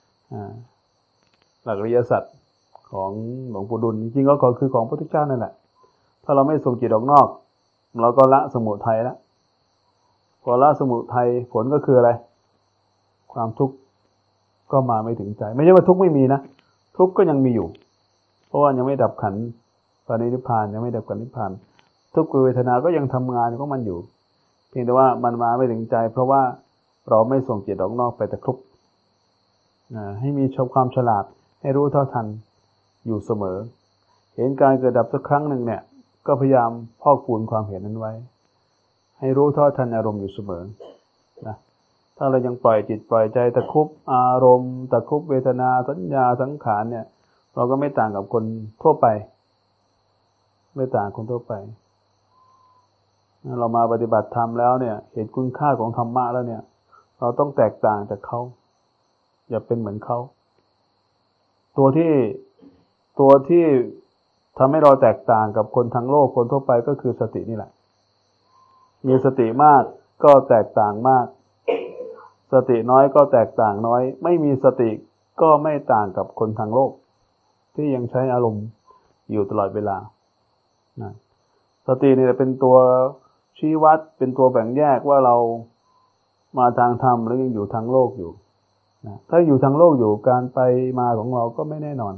หลักอริยสัจของหลวงปู่ดุลจริงๆก็คือของพระพุทธเจ้านั่นแหละถ้าเราไม่ส่งจิตออกนอกเราก็ละสมุทัยแล้วพอละสมุทัยผลก็คืออะไรความทุกข์ก็มาไม่ถึงใจไม่ใช่ว่าทุกข์ไม่มีนะทุกข์ก็ยังมีอยู่เพราะว่ายังไม่ดับขันธ์ปณินิพพานยังไม่ดับขันธ์นิพพานทุกขเวทนาก็ยังทำงานของมันอยู่เพียงแต่ว่ามันมาไม่ถึงใจเพราะว่าเราไม่ส่งจิตออกนอกไปตะครุบให้มีความฉลาดให้รู้เท่าทันอยู่เสมอเห็นการเกิดดับสักครั้งหนึ่งเนี่ยก็พยายามพอกพูนความเห็นนั้นไว้ให้รู้เท่าทันอารมณ์อยู่เสมอนะถ้าเรายังปล่อยจิตปล่อยใจตะครุบอารมณ์ตะครุบเวทนาสัญญาสังขารเนี่ยเราก็ไม่ต่างกับคนทั่วไปไม่ต่างคนทั่วไปเรามาปฏิบัติธรรมแล้วเนี่ยเห็นคุณค่าของธรรมะแล้วเนี่ยเราต้องแตกต่างจากเขาอย่าเป็นเหมือนเขาตัวที่ทำให้เราแตกต่างกับคนทั้งโลกคนทั่วไปก็คือสตินี่แหละมีสติมากก็แตกต่างมากสติน้อยก็แตกต่างน้อยไม่มีสติก็ไม่ต่างกับคนทั้งโลกที่ยังใช้อารมณ์อยู่ตลอดเวลานะสตินี่เป็นตัวชี้วัดเป็นตัวแบ่งแยกว่าเรามาทางธรรมหรือยังอยู่ทางโลกอยู่นะถ้าอยู่ทางโลกอยู่การไปมาของเราก็ไม่แน่นอน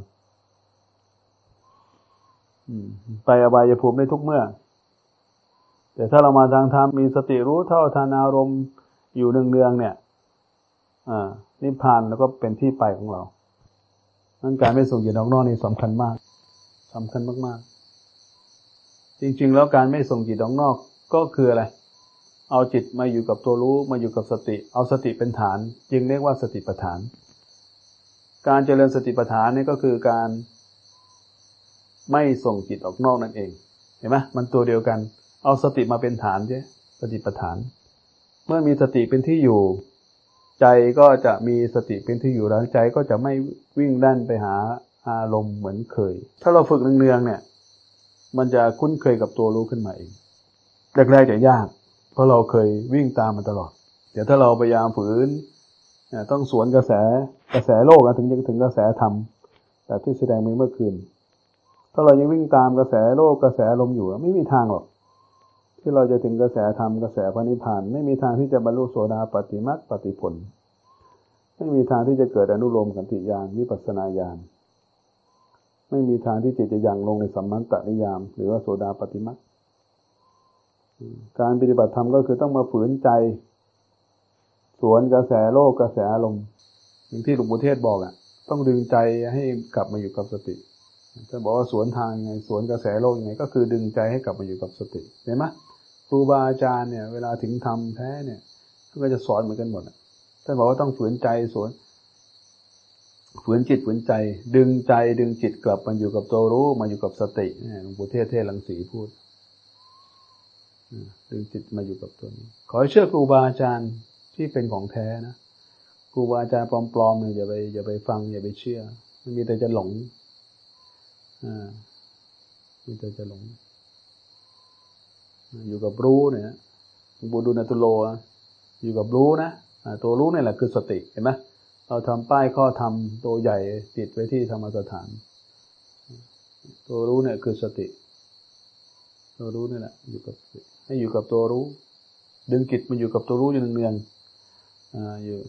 ไปอบายภูมิได้ทุกเมื่อแต่ถ้าเรามาทางธรรมมีสติรู้เท่าทันอารมณ์อยู่เนืองๆเนี่ยนิพพานแล้วก็เป็นที่ไปของเรานั่นการไม่ส่งจิตออกนอกนี่สำคัญมากสำคัญมากๆจริงๆแล้วการไม่ส่งจิตออกนอกก็คืออะไรเอาจิตมาอยู่กับตัวรู้มาอยู่กับสติเอาสติเป็นฐานจึงเรียกว่าสติปัฏฐานการเจริญสติปัฏฐานนี่ก็คือการไม่ส่งจิตออกนอกนั่นเองเห็นไหมมันตัวเดียวกันเอาสติมาเป็นฐานใช่สติปัฏฐานเมื่อมีสติเป็นที่อยู่ใจก็จะมีสติเป็นที่อยู่แล้วใจก็จะไม่วิ่งดันไปหาอารมณ์เหมือนเคยถ้าเราฝึกเนืองๆเนี่ยมันจะคุ้นเคยกับตัวรู้ขึ้นมาเองแรกๆจะยากเพราะเราเคยวิ่งตามมันตลอดเดี๋ยวถ้าเราพยายามฝืนต้องสวนกระแสโลกถึงจะถึงกระแสธรรมแบบที่แสดงเมื่อคืนถ้าเรายังวิ่งตามกระแสโลกกระแสลมอยู่ไม่มีทางหรอกที่เราจะถึงกระแสธรรมกระแสพระนิพพานไม่มีทางที่จะบรรลุโสดาปัตติมรรคปัตติผลไม่มีทางที่จะเกิดอนุโลมขันติญาณวิปัสสนาญาณไม่มีทางที่จิตจะยังลงในสัมมันตนิยามหรือว่าโสดาปัตติมรรคการปฏิบัติธรรมก็คือต้องมาฝืนใจสวนกระแสโลกกระแสอารมณ์อย่างที่หลวงปู่เทศบอกต้องดึงใจให้กลับมาอยู่กับสติถ้าบอกว่าสวนทางยังไงสวนกระแสโลกยังไงก็คือดึงใจให้กลับมาอยู่กับสติเห็นไหมครูบาอาจารย์เนี่ยเวลาถึงธรรมแท้เนี่ยท่านก็จะสอนเหมือนกันหมดท่านบอกว่าต้องฝืนใจสวนฝืนจิตฝืนใจดึงใจดึงจิตกลับมาอยู่กับตัวรู้มาอยู่กับสติหลวงปู่เทศรังสีพูดดึงจิตมาอยู่กับตัวนี้ขอให้เชื่อครูบาอาจารย์ที่เป็นของแท้นะครูบาอาจารย์ปลอมๆเนี่ยอย่าไปฟังอย่าไปเชื่อมันมีแต่จะหลงมีแต่จะหลงอยู่กับรู้เนี่ยหลวงปู่ดูลตุโลอยู่กับรู้นะตัวรู้นี่แหละคือสติเห็นไหมเราทำป้ายข้อธรรมตัวใหญ่ติดไว้ที่ธรรมสถานตัวรู้เนี่ยคือสติตัวรู้นี่แหละอยู่กับสติให้อยู่กับตัวรู้ดึงจิตมันอยู่กับตัวรู้อยู่เนืองๆอยู่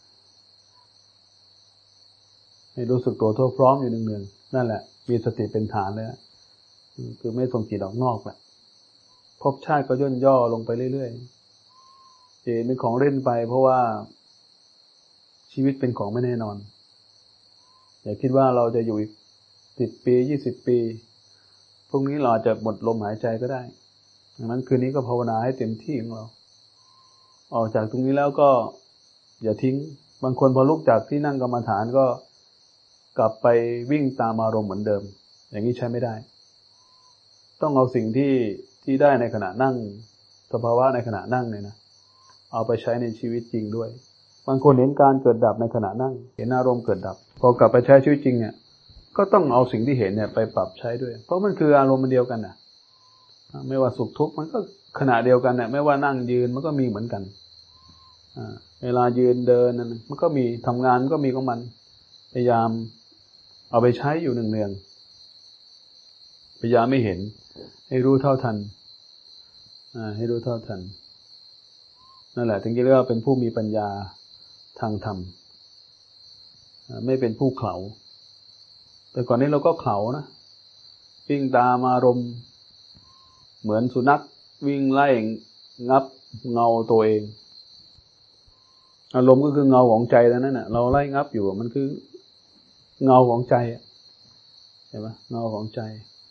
ให้รู้สึกตัวทั่วพร้อมอยู่เนืองๆนั่นแหละมีสติเป็นฐานเลยคือไม่ส่งจิตออกนอกแหละภพชาติก็ย่นย่อลงไปเรื่อยๆเป็นของเล่นไปเพราะว่าชีวิตเป็นของไม่แน่นอนอย่าคิดว่าเราจะอยู่อีก10 ปี20 ปีพรุ่งนี้เราจะหมดลมหายใจก็ได้ดังนั้นคืนนี้ก็ภาวนาให้เต็มที่ของเราออกจากตรงนี้แล้วก็อย่าทิ้งบางคนพอลุกจากที่นั่งกรรมฐานก็กลับไปวิ่งตามอารมณ์เหมือนเดิมอย่างนี้ใช้ไม่ได้ต้องเอาสิ่งที่ได้ในขณะนั่งสภาวะในขณะนั่งเนี่ยนะเอาไปใช้ในชีวิตจริงด้วยบางคนเห็นการเกิดดับในขณะนั่งเห็นอารมณ์เกิดดับพอกลับไปใช้ชีวิตจริงเนี่ยก็ต้องเอาสิ่งที่เห็นเนี่ยไปปรับใช้ด้วยเพราะมันคืออารมณ์มันเดียวกันนะไม่ว่าสุขทุกข์มันก็ขณะเดียวกันเนี่ยไม่ว่านั่งยืนมันก็มีเหมือนกันเวลายืนเดินนั่นมันก็มีทำงานมันก็มีของมันพยายามเอาไปใช้อยู่เนืองๆพยายามไม่เห็นให้รู้เท่าทันให้รู้เท่าทันนั่นแหละถึงจะเรียกว่าเป็นผู้มีปัญญาทางธรรมไม่เป็นผู้เขลาแต่ก่อนนี้เราก็เขลานะวิ่งตามอารมณ์เหมือนสุนัขวิ่งไล่งับเงาตัวเองอารมณ์ก็คือเงาของใจแล้วนั่นน่ะเราไล่งับอยู่มันคือเงาของใจใช่ไหมเงาของใจ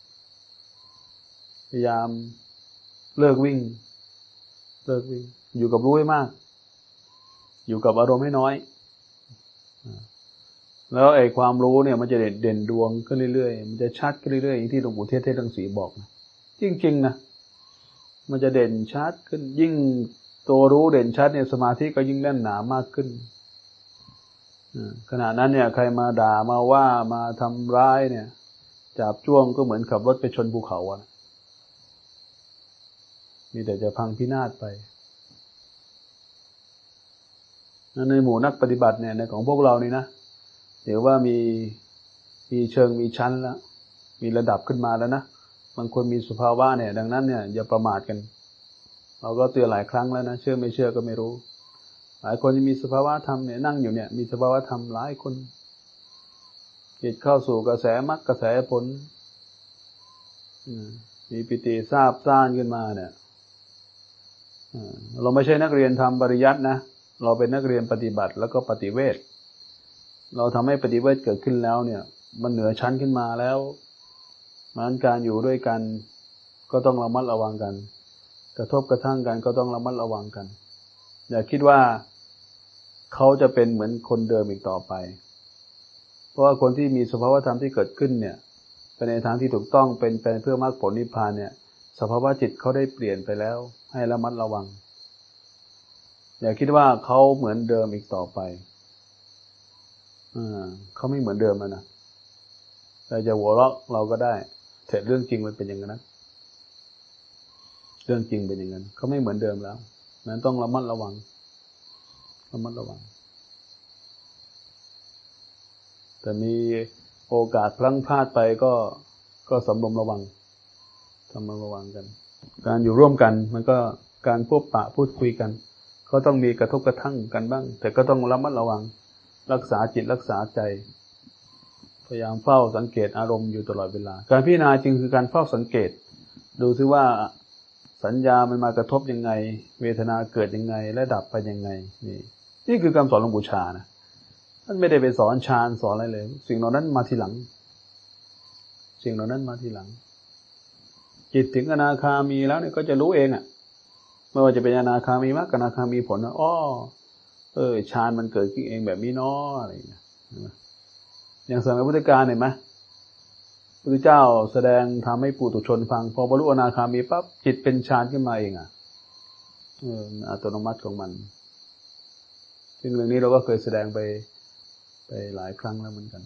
พยายามเลิกวิ่งอยู่กับรู้ให้มากอยู่กับอารมณ์ให้น้อยแล้วไอ้ความรู้เนี่ยมันจะเด่นดวงขึ้นเรื่อยๆมันจะชัดขึ้นเรื่อยๆอย่างที่หลวงปู่เทศรังสีบอกนะจริงๆนะมันจะเด่นชัดขึ้นยิ่งตัวรู้เด่นชัดเนี่ยสมาธิก็ยิ่งแน่นหนามากขึ้นขณะนั้นเนี่ยใครมาด่ามาว่ามาทำร้ายเนี่ยจับจ้วงก็เหมือนขับรถไปชนภูเขาอ่ะมีแต่จะพังพินาศไปในหมู่นักปฏิบัติเนี่ยในของพวกเรานี่นะเดี๋ยวว่ามีเชิงมีชั้นแล้วมีระดับขึ้นมาแล้วนะบางคนมีสภาวะเนี่ยดังนั้นเนี่ยอย่าประมาทกันเราก็เตือนหลายครั้งแล้วนะเชื่อไม่เชื่อก็ไม่รู้หลายคนมีสภาวะธรรมเนี่ยนั่งอยู่เนี่ยมีสภาวะธรรมหลายคนจิตเข้าสู่กระแสมรรคกระแสผลมีปิติซาบซ่านขึ้นมาเนี่ยเราไม่ใช่นักเรียนทำปริยัตินะเราเป็นนักเรียนปฏิบัติแล้วก็ปฏิเวทเราทำให้ปฏิเวทเกิดขึ้นแล้วเนี่ยมันเหนือชั้นขึ้นมาแล้วมันการอยู่ด้วยกันก็ต้องระมัดระวังกันกระทบกระทั่งกันก็ต้องระมัดระวังกันอย่าคิดว่าเขาจะเป็นเหมือนคนเดิมอีกต่อไปเพราะว่าคนที่มีสภาวะธรรมที่เกิดขึ้นเนี่ยเป็นในทางที่ถูกต้องเป็นไปเพื่อมรรคผลนิพพานเนี่ยสภาวะจิตเขาได้เปลี่ยนไปแล้วให้ระมัดระวังอย่าคิดว่าเขาเหมือนเดิมอีกต่อไปเขาไม่เหมือนเดิมแล้วนะเราจะหัวเราะเราก็ได้แต่เรื่องจริงมันเป็นอย่างนั้นเรื่องจริงเป็นอย่างนั้นเขาไม่เหมือนเดิมแล้วนั้นต้องระมัดระวังแต่มีโอกาสพลั้งพลาดไปก็สำรวมระวังกันการอยู่ร่วมกันมันก็การพบปะพูดคุยกันก็ต้องมีกระทบกระทั่งกันบ้างแต่ก็ต้องระมัดระวังรักษาจิตรักษาใจพยายามเฝ้าสังเกตอารมณ์อยู่ตลอดเวลาการพิจารณาจริงคือการเฝ้าสังเกตดูซิว่าสัญญามันมากระทบยังไงเวทนาเกิดยังไงและดับไปยังไงนี่คือคำสอนหลวงปู่ชานะท่านไม่ได้ไปสอนฌานสอนอะไรเลยสิ่งเหล่านั้นมาทีหลังจิตถึงอนาคามีแล้วเนี่ยก็จะรู้เองไม่ว่าจะเป็นอนาคามีมรรคอนาคามีผลนะฌานมันเกิดขึ้นเองแบบนี้เนาะอะไรอย่างเงี้ยอย่างสมัยพุทธกาลเห็นไหมพระพุทธเจ้าแสดงทำให้ปุถุชนฟังพอบรรลุอนาคามีปั๊บจิตเป็นฌานขึ้นมาเองอัตโนมัติของมันซึ่งเรื่องนี้เราก็เคยแสดงไปหลายครั้งแล้วเหมือนกัน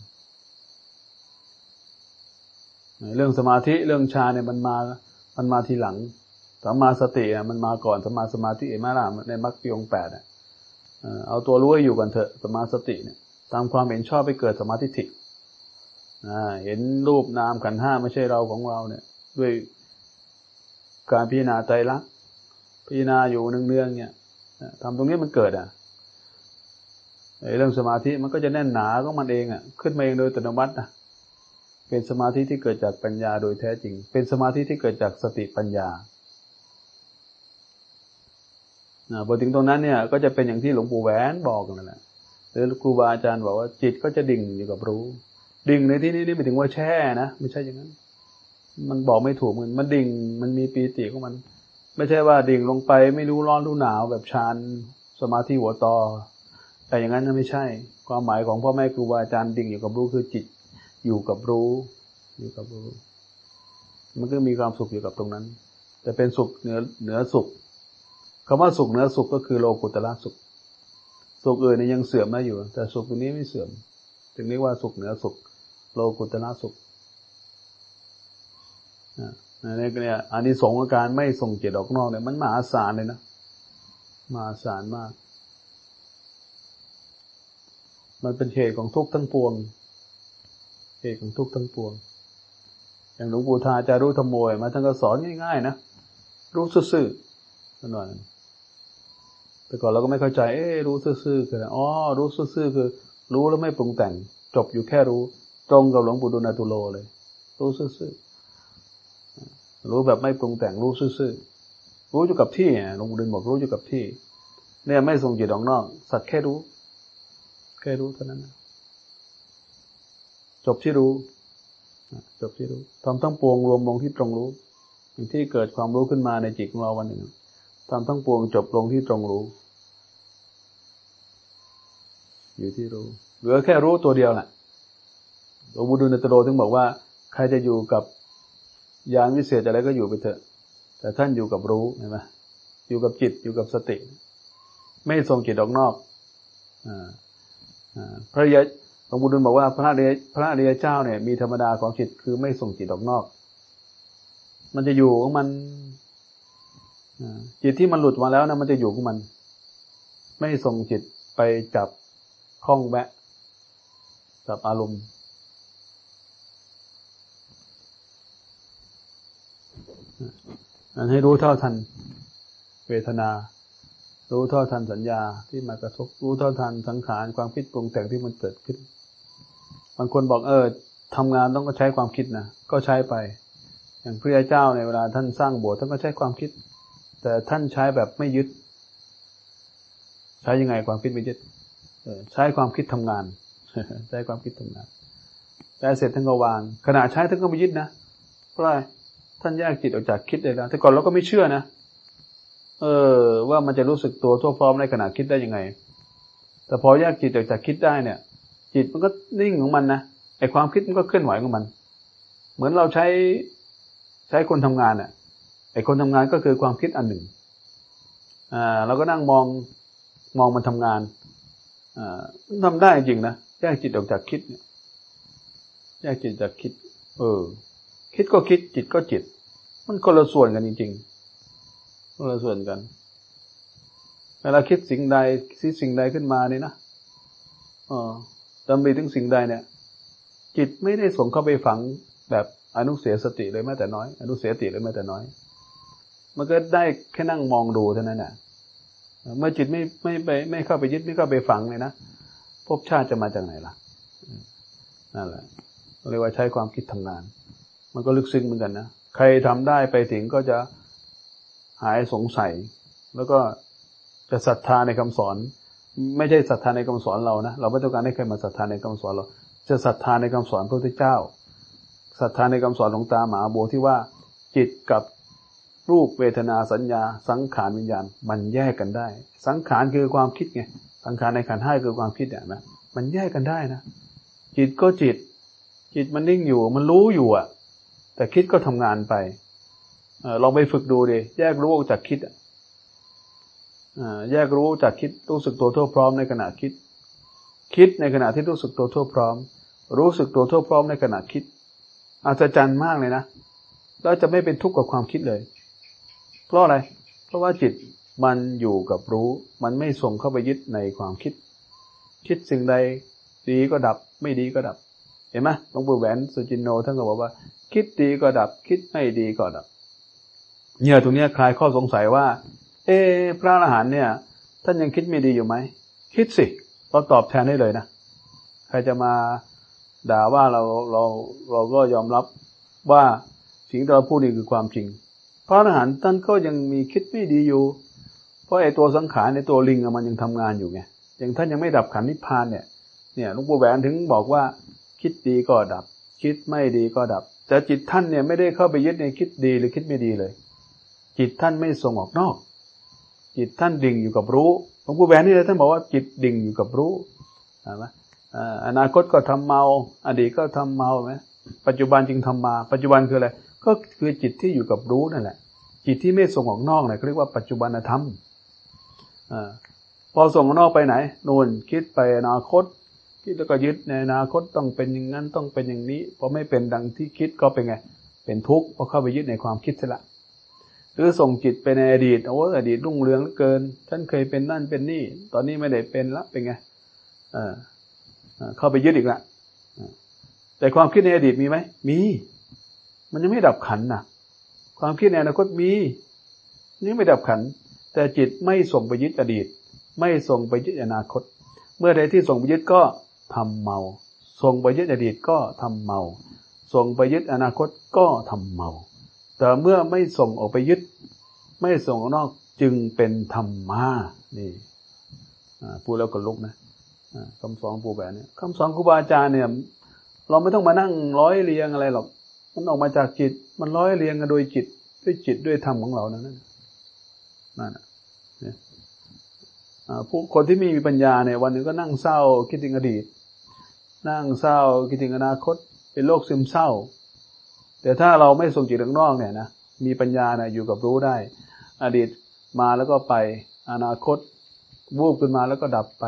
เรื่องสมาธิเรื่องฌานเนี่ยมันมาทีหลังสัมมาสติมันมาก่อนสัมมาสมาธิมาล่ะในมรรคปีองค์8เอาตัวรู้ให้อยู่กันเถอะสัมมาสติเนี่ยตามความเห็นชอบไปเกิดสัมมาทิฏฐิเห็นรูปนามขันธ์5ไม่ใช่เราของเราเนี่ยด้วยการพิจารณาไตรลักษณ์พิจารณาอยู่เนืองๆเนี่ยทำตรงนี้มันเกิดเรื่องสมาธิมันก็จะแน่นหนาของมันเองขึ้นมาเองโดยอัตโนมัติเป็นสมาธิที่เกิดจากปัญญาโดยแท้จริงเป็นสมาธิที่เกิดจากสติปัญญาพอถึงตรงนั้นเนี่ยก็จะเป็นอย่างที่หลวงปู่แหวนบอกนั่นแหละหรือครูบาอาจารย์บอกว่าจิตก็จะดิ่งอยู่กับรู้ดิ่งในที่นี้ไม่ถึงว่าแช่นะไม่ใช่อย่างนั้นมันบอกไม่ถูกมันดิ่งมันมีปีติของมันไม่ใช่ว่าดิ่งลงไปไม่รู้ร้อนรู้หนาวแบบฌานสมาธิหัวตอแต่อย่างนั้นไม่ใช่ความหมายของพ่อแม่ครูบาอาจารย์ดิ่งอยู่กับรู้คือจิตอยู่กับรู้อยู่กับรู้มันก็มีความสุขอยู่กับตรงนั้นแต่เป็นสุขเหนือสุขคำว่าสุขเหนือสุขก็คือโลกุตระสุขสุขอื่นนี่ยังเสื่อมได้อยู่แต่สุขตรงนี้ไม่เสื่อมถึงเรียกว่าสุขเหนือสุขโลกุตระสุขเนี่ยอานิสงส์ของการไม่ส่งจิตออกนอกเนี่ยมันมหาศาลเลยนะมหาศาลมากมันเป็นเหตุของทุกข์ทั้งปวงเหตุของทุกข์ทั้งปวงอย่างหลวงปู่ทาจารุธรรมโมมาท่านก็สอนง่ายๆนะรู้ซื่อๆหน่อยแต่ก่อนเราก็ไม่เข้าใจรู้ซื่อๆคืออะไรอ๋อรู้ซื่อๆคือรู้แล้วไม่ปรุงแต่งจบอยู่แค่รู้ตรงกับหลวงปู่ดูลย์ตุโลเลยรู้ซื่อๆรู้แบบไม่ปรุงแต่งรู้ซื่อๆรู้อยู่กับที่หลวงปู่ดูลย์บอกรู้อยู่กับที่เนี่ยไม่ส่งจิตออกนอกสักแค่รู้เท่านั้นจบที่รู้จบที่รู้ทำทั้งปวงรวมลงที่ตรงรู้อย่างที่เกิดความรู้ขึ้นมาในจิตของเราวันหนึ่งทำทั้งปวงจบลงที่ตรงรู้อยู่ที่รู้เหลือแค่รู้ตัวเดียวแหละหลวงปู่ดูลย์ตุโลถึงบอกว่าใครจะอยู่กับญาณวิเศษอะไรก็อยู่ไปเถอะแต่ท่านอยู่กับรู้เห็นไหมอยู่กับจิตอยู่กับสติไม่ส่งจิตออกนอกพระหลวงปู่ดูลย์บอกว่าพระอริยเจ้าเนี่ยมีธรรมดาของจิตคือไม่ส่งจิตออกนอกมันจะอยู่ของมันจิตที่มันหลุดมาแล้วนะมันจะอยู่ของมันไม่ส่งจิตไปจับข้องแวะจับอารมณ์ให้รู้เท่าทันเวทนารู้เท่าทันสัญญาที่มากระทบรู้เท่าทันสังขารความคิดปรุงแต่งที่มันเกิดขึ้นบางคนบอกทำงานต้องก็ใช้ความคิดนะก็ใช้ไปอย่างพระพุทธเจ้าในเวลาท่านสร้างโบสถ์ท่านก็ใช้ความคิดแต่ท่านใช้แบบไม่ยึดใช้ยังไงความคิดไม่ยึดใช้ความคิดทำงานใช้ความคิดทำงานแต่เสร็จท่านก็วางขณะใช้ท่านก็ไม่ยึดนะเพราะอะไรท่านแยกจิตออกจากคิดได้แล้วแต่ก่อนเราก็ไม่เชื่อนะว่ามันจะรู้สึกตัวทั่วพร้อมในขณะคิดได้ยังไงแต่พอแยกจิตออกจากคิดได้เนี่ยจิตมันก็นิ่งของมันนะไอ้ความคิดมันก็เคลื่อนไหวของมันเหมือนเราใช้คนทำงานน่ะไอ้คนทำงานก็คือความคิดอันหนึ่งเราก็นั่งมองมันทำงานทำได้จริงนะแยกจิตออกจากคิดเนี่ยแยกจิตจากคิดคิดก็คิดจิตก็จิตมันคนละส่วนกันจริงๆคนละส่วนกันเวลาคิดสิ่งใดขึ้นมาเนี่ยนะดำริถึงสิ่งใดเนี่ยจิตไม่ได้ส่งเข้าไปฝังแบบอนุเสสติเลยแม้แต่น้อยอนุเสติเลยแม้แต่น้อยมันก็ได้แค่นั่งมองดูเท่านั้นแหละเมื่อจิตไม่เข้าไปยึดไม่เข้าไปฝังเลยนะภพชาติจะมาจากไหนล่ะนั่นแหละเรียกว่าใช้ความคิดทำงานมันก็ลึกซึ้งเหมือนกันนะใครทำได้ไปถึงก็จะหายสงสัยแล้วก็จะศรัทธาในคำสอนไม่ใช่ศรัทธาในคำสอนเรานะเราไม่ต้องการให้ใครมาศรัทธาในคำสอนเราจะศรัทธาในคำสอนพระพุทธเจ้าศรัทธาในคำสอนหลวงตามหาบัวที่ว่าจิตกับรูปเวทนาสัญญาสังขารวิญญาณมันแยกกันได้สังขารคือความคิดไงสังขารในขันธ์ห้าคือความคิดเนี่ยนะมันแยกกันได้นะจิตก็จิตมันนิ่งอยู่มันรู้อยู่อ่ะแต่คิดก็ทำงานไปลองไปฝึกดูดิแยกรู้ออกจากคิดแยกรู้จากคิดรู้สึกตัวทั่วพร้อมในขณะคิดในขณะที่รู้สึกตัวทั่วพร้อมรู้สึกตัวทั่วพร้อมในขณะคิดอัศจรรย์มากเลยนะแล้วจะไม่เป็นทุกข์กับความคิดเลยเพราะอะไรเพราะว่าจิตมันอยู่กับรู้มันไม่ส่งเข้าไปยึดในความคิดสิ่งใดดีก็ดับไม่ดีก็ดับเห็นไหมหลวงปู่แหวนสุจินโนท่านก็บอกว่าคิดดีก็ดับคิดไม่ดีก็ดับเนี่ยตรงนี้คลายข้อสงสัยว่าพระอรหันต์เนี่ยท่านยังคิดไม่ดีอยู่ไหมคิดสิเราตอบแทนให้เลยนะใครจะมาด่าว่าเราก็ยอมรับว่าสิ่งที่เราพูดนี่คือความจริงพระอรหันต์ท่านก็ยังมีคิดไม่ดีอยู่เพราะไอ้ตัวสังขารในตัวลิงมันยังทำงานอยู่ไงอย่างท่านยังไม่ดับขันธ์นิพพานเนี่ยหลวงปู่แหวนถึงบอกว่าคิดดีก็ดับคิดไม่ดีก็ดับแต่จิตท่านเนี่ยไม่ได้เข้าไปยึดในคิดดีหรือคิดไม่ดีเลยจิตท่านไม่ส่งออกนอกจิตท่านดิ่งอยู่กับรู้หลวงปู่แหวนนี่ท่านบอกว่าจิตดิ่งอยู่กับรู้เห็นไหมอนาคตก็ทำเมาอดีตก็ทำเมาไหมปัจจุบันจึงทำมาปัจจุบันคืออะไรก็คือจิตที่อยู่กับรู้นั่นแหละจิตที่ไม่ส่งออกนอกเนี่ยเขาเรียกว่าปัจจุบันธรรมพอส่งออกนอกไปไหนนู่นคิดไปอนาคตคิดแล้วก็ยึดในอนาคตต้องเป็นอย่างนั้นต้องเป็นอย่างนี้พอไม่เป็นดังที่คิดก็เป็นไงเป็นทุกข์เพราะเข้าไปยึดในความคิดซะละหรือส่งจิตไปในอดีตโอ้อดีตรุ่งเรืองเหลือเกินฉันเคยเป็นนั่นเป็นนี่ตอนนี้ไม่ได้เป็นละเป็นไงเข้าไปยึดอีกละแต่ความคิดในอดีตมีไหมมีมันยังไม่ดับขันนะความคิดในอนาคตมีนี่ไม่ดับขันแต่จิตไม่ส่งไปยึดอดีตไม่ส่งไปยึดอนาคตเมื่อใดที่ส่งไปยึดก็ทำเมาส่งไปยึดอดีตก็ทำเมาส่งไปยึดอนาคตก็ทำเมาแต่เมื่อไม่ส่งออกไปยึดไม่ส่งออกนอกจึงเป็นธรรมะนี่พูดแล้วก็ลุกนะคำสอนปู่แบบนี้คำสอนครูบาอาจารย์เนี่ยเราไม่ต้องมานั่งร้อยเรียงอะไรหรอกมันออกมาจากจิตมันร้อยเรียงกันโดยจิตด้วยจิตด้วยธรรมของเรานั่นผู้คนที่มีปัญญาเนี่ยวันหนึ่งก็นั่งเศร้าคิดถึงอดีตนั่งเศร้าคิดถึงอนาคตเป็นโรคซึมเศร้าแต่ถ้าเราไม่ส่งจิตออกนอกเนี่ยนะมีปัญญาเนี่ยอยู่กับรู้ได้อดีตมาแล้วก็ไปอนาคตวูบขึ้นมาแล้วก็ดับไป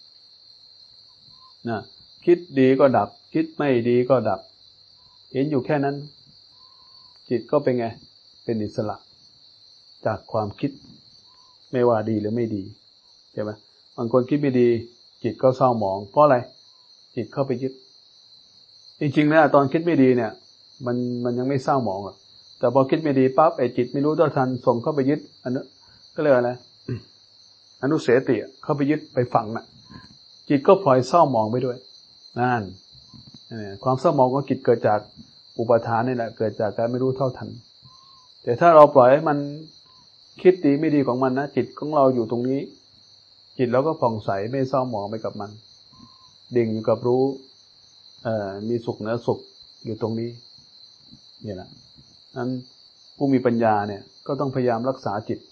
นะคิดดีก็ดับคิดไม่ดีก็ดับเห็นอยู่แค่นั้นจิตก็เป็นไงเป็นอิสระจากความคิดไม่ว่าดีหรือไม่ดีใช่ไหมบางคนคิดไม่ดีจิตก็เศร้าหมองเพราะอะไรจิตเข้าไปยึดจริงๆนะตอนคิดไม่ดีเนี่ยมันยังไม่เศร้าหมองหรอกแต่พอคิดไม่ดีปั๊บไอ้จิตไม่รู้เท่าทันส่งเข้าไปยึดอันนั้นก็เรียกอะไรอนุเสติเข้าไปยึดไปฝังน่ะจิตก็พลอยเศร้าหมองไปด้วยนั่นความเศร้าหมองของจิตเกิดจากอุปทานนี่แหละเกิดจากการไม่รู้เท่าทันแต่ถ้าเราปล่อยให้มันคิดดีไม่ดีของมันนะจิตของเราอยู่ตรงนี้จิตเราก็ผ่องใสไม่เศร้าหมองไปกับมันดิ่งอยู่กับรู้มีสุขเหนือสุขอยู่ตรงนี้นี่แหละนั้นผู้มีปัญญาเนี่ยก็ต้องพยายามรักษาจิต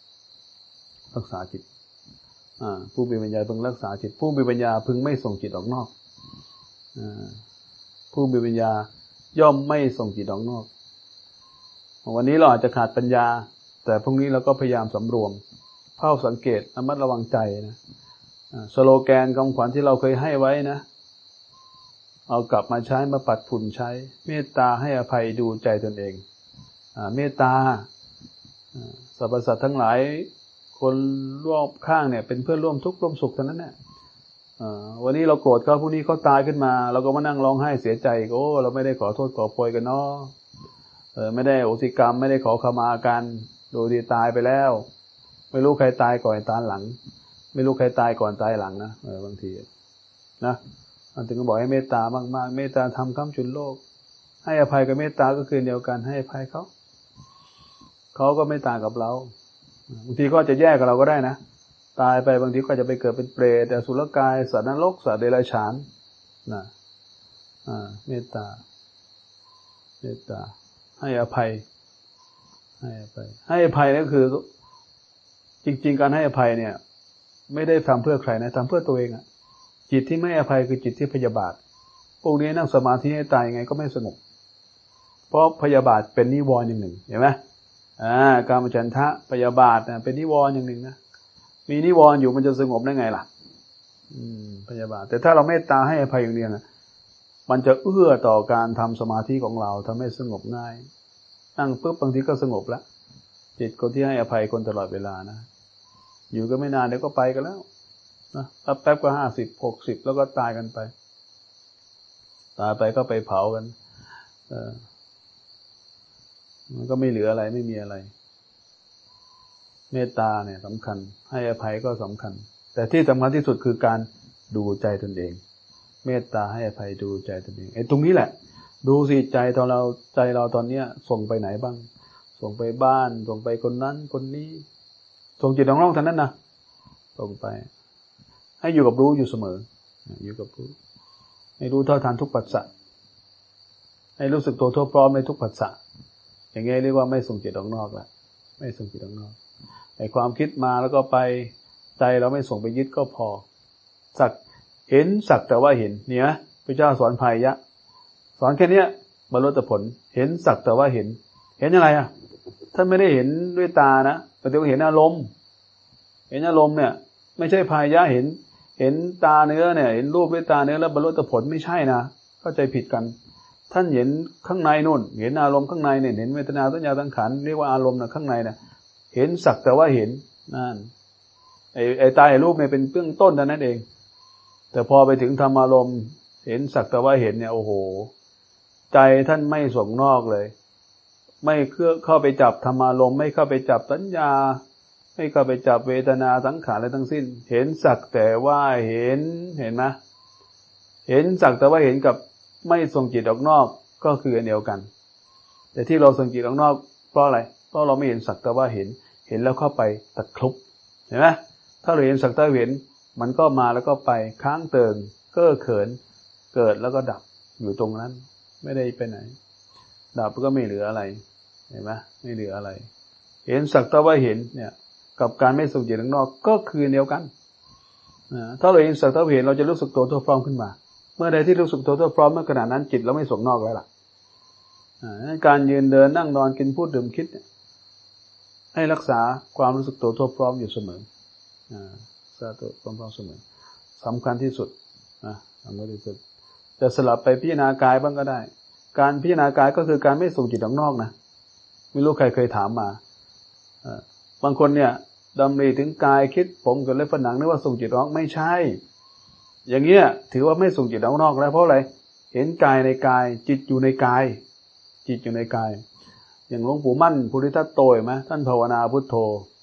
ผู้มีปัญญาพึงรักษาจิตผู้มีปัญญาพึงไม่ส่งจิตออกนอกผู้มีปัญญาย่อมไม่ส่งจิตออกนอกวันนี้เราอาจจะขาดปัญญาแต่พรุ่งนี้เราก็พยายามสำรวมเฝ้าสังเกตระมัดระวังใจนะสโลแกนคำขวัญที่เราเคยให้ไว้นะเอากลับมาใช้มาปัดฝุ่นใช้เมตตาให้อภัยดูใจตนเองเมตตาสรรพสัตว์ทั้งหลายคนรอบข้างเนี่ยเป็นเพื่อนร่วมทุกข์ร่วมสุขเท่านั้นแหละวันนี้เราโกรธเขาพรุ่งนี้เขาตายขึ้นมาเราก็มานั่งร้องไห้เสียใจโอ้เราไม่ได้ขอโทษขอโพยกันเนาะไม่ได้โอสิกรรมไม่ได้ขอขมากันโดยที่ตายไปแล้วไม่รู้ใครตายก่อนตายหลังไม่รู้ใครตายก่อนตายหลังนะบางทีนะอันถึงก็บอกให้เมตตามากๆเมตตาทำค้ำจุนโลกให้อภัยกับเมตตาก็คือเดียวกันให้อภัยเขาก็ไม่ต่างกับเราบางทีก็จะแย่กับเราก็ได้นะตายไปบางทีก็จะไปเกิดเป็นเปรตอสุรกายสัตว์นรกสัตว์เดรัจฉานนะเมตตาให้อภัยให้อภัยนั่นคือจริงๆการให้อภัยเนี่ยไม่ได้ทำเพื่อใครนะทำเพื่อตัวเองจิตที่ไม่อภัยคือจิตที่พยาบาทพวกนี้นั่งสมาธิให้ตายยังไงก็ไม่สงบเพราะพยาบาทเป็นนิวรณ์อย่างหนึ่งเห็นไหมกามฉันทะพยาบาทเป็นนิวรณ์อย่างหนึ่งนะมีนิวรณ์อยู่มันจะสงบได้ไงล่ะพยาบาทแต่ถ้าเราเมตตาให้อภัยอย่างเดียวนะมันจะเอื้อต่อการทำสมาธิของเราทำให้สงบง่ายนั่งปุ๊บบางทีก็สงบแล้วจิตคนที่ให้อภัยคนตลอดเวลานะอยู่ก็ไม่นานเดี๋ยวก็ไปกันแล้วนะแป๊บก็50 60แล้วก็ตายกันไปตายไปก็ไปเผากันมันก็ไม่เหลืออะไรไม่มีอะไรเมตตาเนี่ยสำคัญให้อภัยก็สำคัญแต่ที่สำคัญที่สุดคือการดูใจตนเองเมตตาให้อภัยดูใจตนเองไอ้ตรงนี้แหละดูสิใจเราตอนเนี้ยส่งไปไหนบ้างส่งไปบ้านส่งไปคนนั้นคนนี้ส่งจิตของเราเท่านั้นนะส่งไปให้อยู่กับรู้อยู่เสมออยู่กับรู้ให้รู้เท่าทันทุกปัจจัยให้รู้สึกตัวทั่วพร้อมในทุกปัจจัยอย่างงี้เรียกว่าไม่ส่งจิตออกนอกละไม่ส่งจิตออกนอกไอ้ความคิดมาแล้วก็ไปใจเราไม่ส่งไปยึดก็พอสักเห็นสักแต่ว่าเห็นเนี่ยพระเจ้าสอนพายะสอนแค่เนี้ยบรรลุผลเห็นสักแต่ว่าเห็นเห็นอะไรท่านไม่ได้เห็นด้วยตานะแต่เห็นอารมณ์เห็นอารมณ์เนี่ยไม่ใช่พายะเห็นตาเนื้อเนี่ยเห็นรูปด้วยตาเนื้อแล้วบรรลุผลไม่ใช่นะเข้าใจผิดกันท่านเห็นข้างในนู่นเห็นอารมณ์ข้างในเนี่ยเห็นเวทนาสัญญาสังขารเรียกว่าอารมณ์นะข้างในเนี่ยเห็นสักแต่ว่าเห็นนั่นไอ้ตาเห็นรูปเนี่ยเป็นเบื้องต้นเท่านั้นเองแต่พอไปถึงธรรมอารมณ์เห็นสักแต่ว่าเห็นเนี่ยโอ้โหใจท่านไม่ส่งนอกเลยไม่เข้าไปจับธรรมอารมณ์ไม่เข้าไปจับสัญญาไม่เข้าไปจับเวทนาสังขารอะไรทั้งสิ้นเห็นสักแต่ว่าเห็นไหมเห็นสักแต่ว่าเห็นกับไม่ส่งจิตออกนอกก็คืออันเดียวกันแต่ที่เราส่งจิตออกนอกเพราะอะไรเพราะเราไม่เห็นสักแต่ว่าเห็นแล้วเข้าไปตะครุบเห็นไหมถ้าเราเห็นสักแต่เห็นมันก็มาแล้วก็ไปค้างเติ่งเก้อเขินเกิดแล้วก็ดับอยู่ตรงนั้นไม่ได้ไปไหนดับก็ไม่เหลืออะไรเห็นไหมไม่เหลืออะไรเห็นสักแต่ว่าเห็นเนี่ยกับการไม่ส่งจิตออกนอกก็คือเดียวกันถ้าเราเห็นสักแต่ว่าเห็นเราจะรู้สึกตัวทั่วพร้อมขึ้นมาเมื่อใดที่รู้สึกตัวทั่วพร้อมเมื่อขณะนั้นจิตเราไม่ส่งนอกแล้วล่ะการยืนเดินนั่งนอนกินพูดดื่มคิดให้รักษาความรู้สึกตัวทั่วพร้อมอยู่เสมอสาตัวพร้อมเสมอสำคัญที่สุดสำคัญที่สุดจะสลับไปพิจารณากายบ้างก็ได้การพิจารณากายก็คือการไม่ส่งจิตออกนอกนะไม่รู้ใครเคยถามมาบางคนเนี่ยดำริถึงกายคิดผมกับเล็บฝันหนังนึกว่าส่งจิตออกไม่ใช่อย่างเงี้ยถือว่าไม่ส่งจิตออกนอกแล้วเพราะอะไรเห็นกายในกายจิตอยู่ในกายจิตอยู่ในกายอย่างหลวงปู่มั่นภูริทัตโตเห็นไหมท่านภาวนาพุทโธ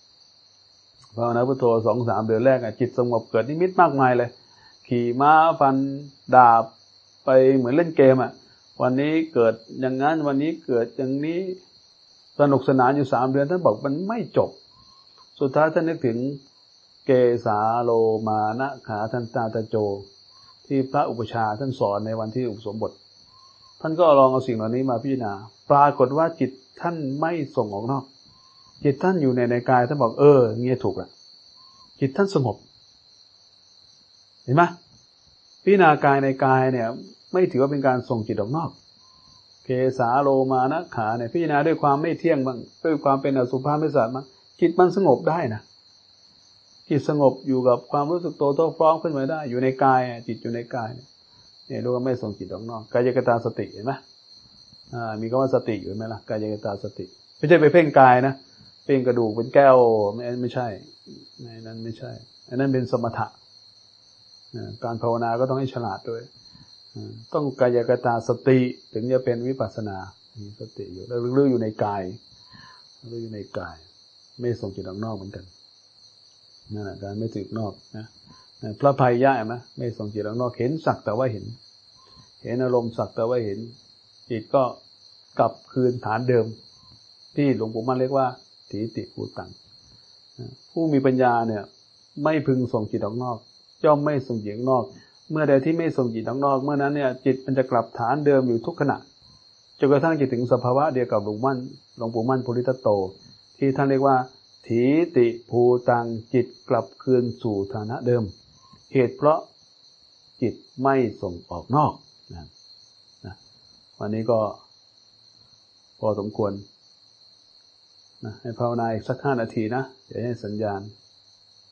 2-3 เดือนแรกจิตสงบเกิดนิมิตมากมายเลยขี่ม้าฟันดาบไปเหมือนเล่นเกมวันนี้เกิดอย่างนั้นวันนี้เกิดอย่างนี้สนุกสนานอยู่3 เดือนท่านบอกมันไม่จบสุดท้ายท่านนึกถึงเกสาโลมานะขาทันตาตะโจที่พระอุปชาท่านสอนในวันที่อุปสมบทท่านก็ลองเอาสิ่งเหล่านี้มาพิจารณาปรากฏว่าจิตท่านไม่ส่งออกนอกจิตท่านอยู่ในกายท่านบอกเงี้ยถูกละจิตท่านสงบเห็นไหมพิจารณากายในกายเนี่ยไม่ถือว่าเป็นการส่งจิตออกนอกเกสาโลมานะขาเนี่ยพิจารณาด้วยความไม่เที่ยงบ้างด้วยความเป็นอสุภะไม่สะอาดบ้างจิตมันสงบได้นะจิตสงบอยู่กับความรู้สึกตัวทั่วพร้อมขึ้นมาได้อยู่ในกายจิตอยู่ในกายเนี่ยรู้ว่าไม่ส่งจิตออกนอกกายกตาสติเห็นไหมมีคำว่าสติอยู่ไหมล่ะกายกตาสติไม่ใช่ไปเพ่งกายนะเพ่งกระดูกเป็นแก้วไม่ใช่นั่นไม่ใช่อันนั้นเป็นสมถะการภาวนาก็ต้องให้ฉลาดด้วยต้องกายกตาสติถึงจะเป็นวิปัสสนามีสติอยู่แล้วลึกๆอยู่ในกายลึกอยู่ในกายไม่ส่งจิตออกนอกเหมือนกันนั่นแหละการไม่จิตนอกนะพระภัยยะไหมไม่ส่งจิตออกนอกเห็นสักแต่ว่าเห็นอารมณ์สักแต่ว่าเห็นจิตก็กลับคืนฐานเดิมที่หลวงปู่มั่นเรียกว่าถีติภูตังผู้มีปัญญาเนี่ยไม่พึงส่งจิตออกนอกย่อมไม่ส่งจิตออกนอกเมื่อใดที่ไม่ส่งจิตออกนอกเมื่อนั้นเนี่ยจิตมันจะกลับฐานเดิมอยู่ทุกขณะจนกระทั่งจิตถึงสภาวะเดียวกับหลวงปู่มั่นภูริทัตโตที่ท่านเรียกว่าถีติภูตังจิตกลับคืนสู่ฐานะเดิมเหตุเพราะจิตไม่ส่งออกนอกนะวันนี้ก็พอสมควรนะให้ภาวนาอีกสัก5 นาทีนะเดี๋ยวให้สัญญาณ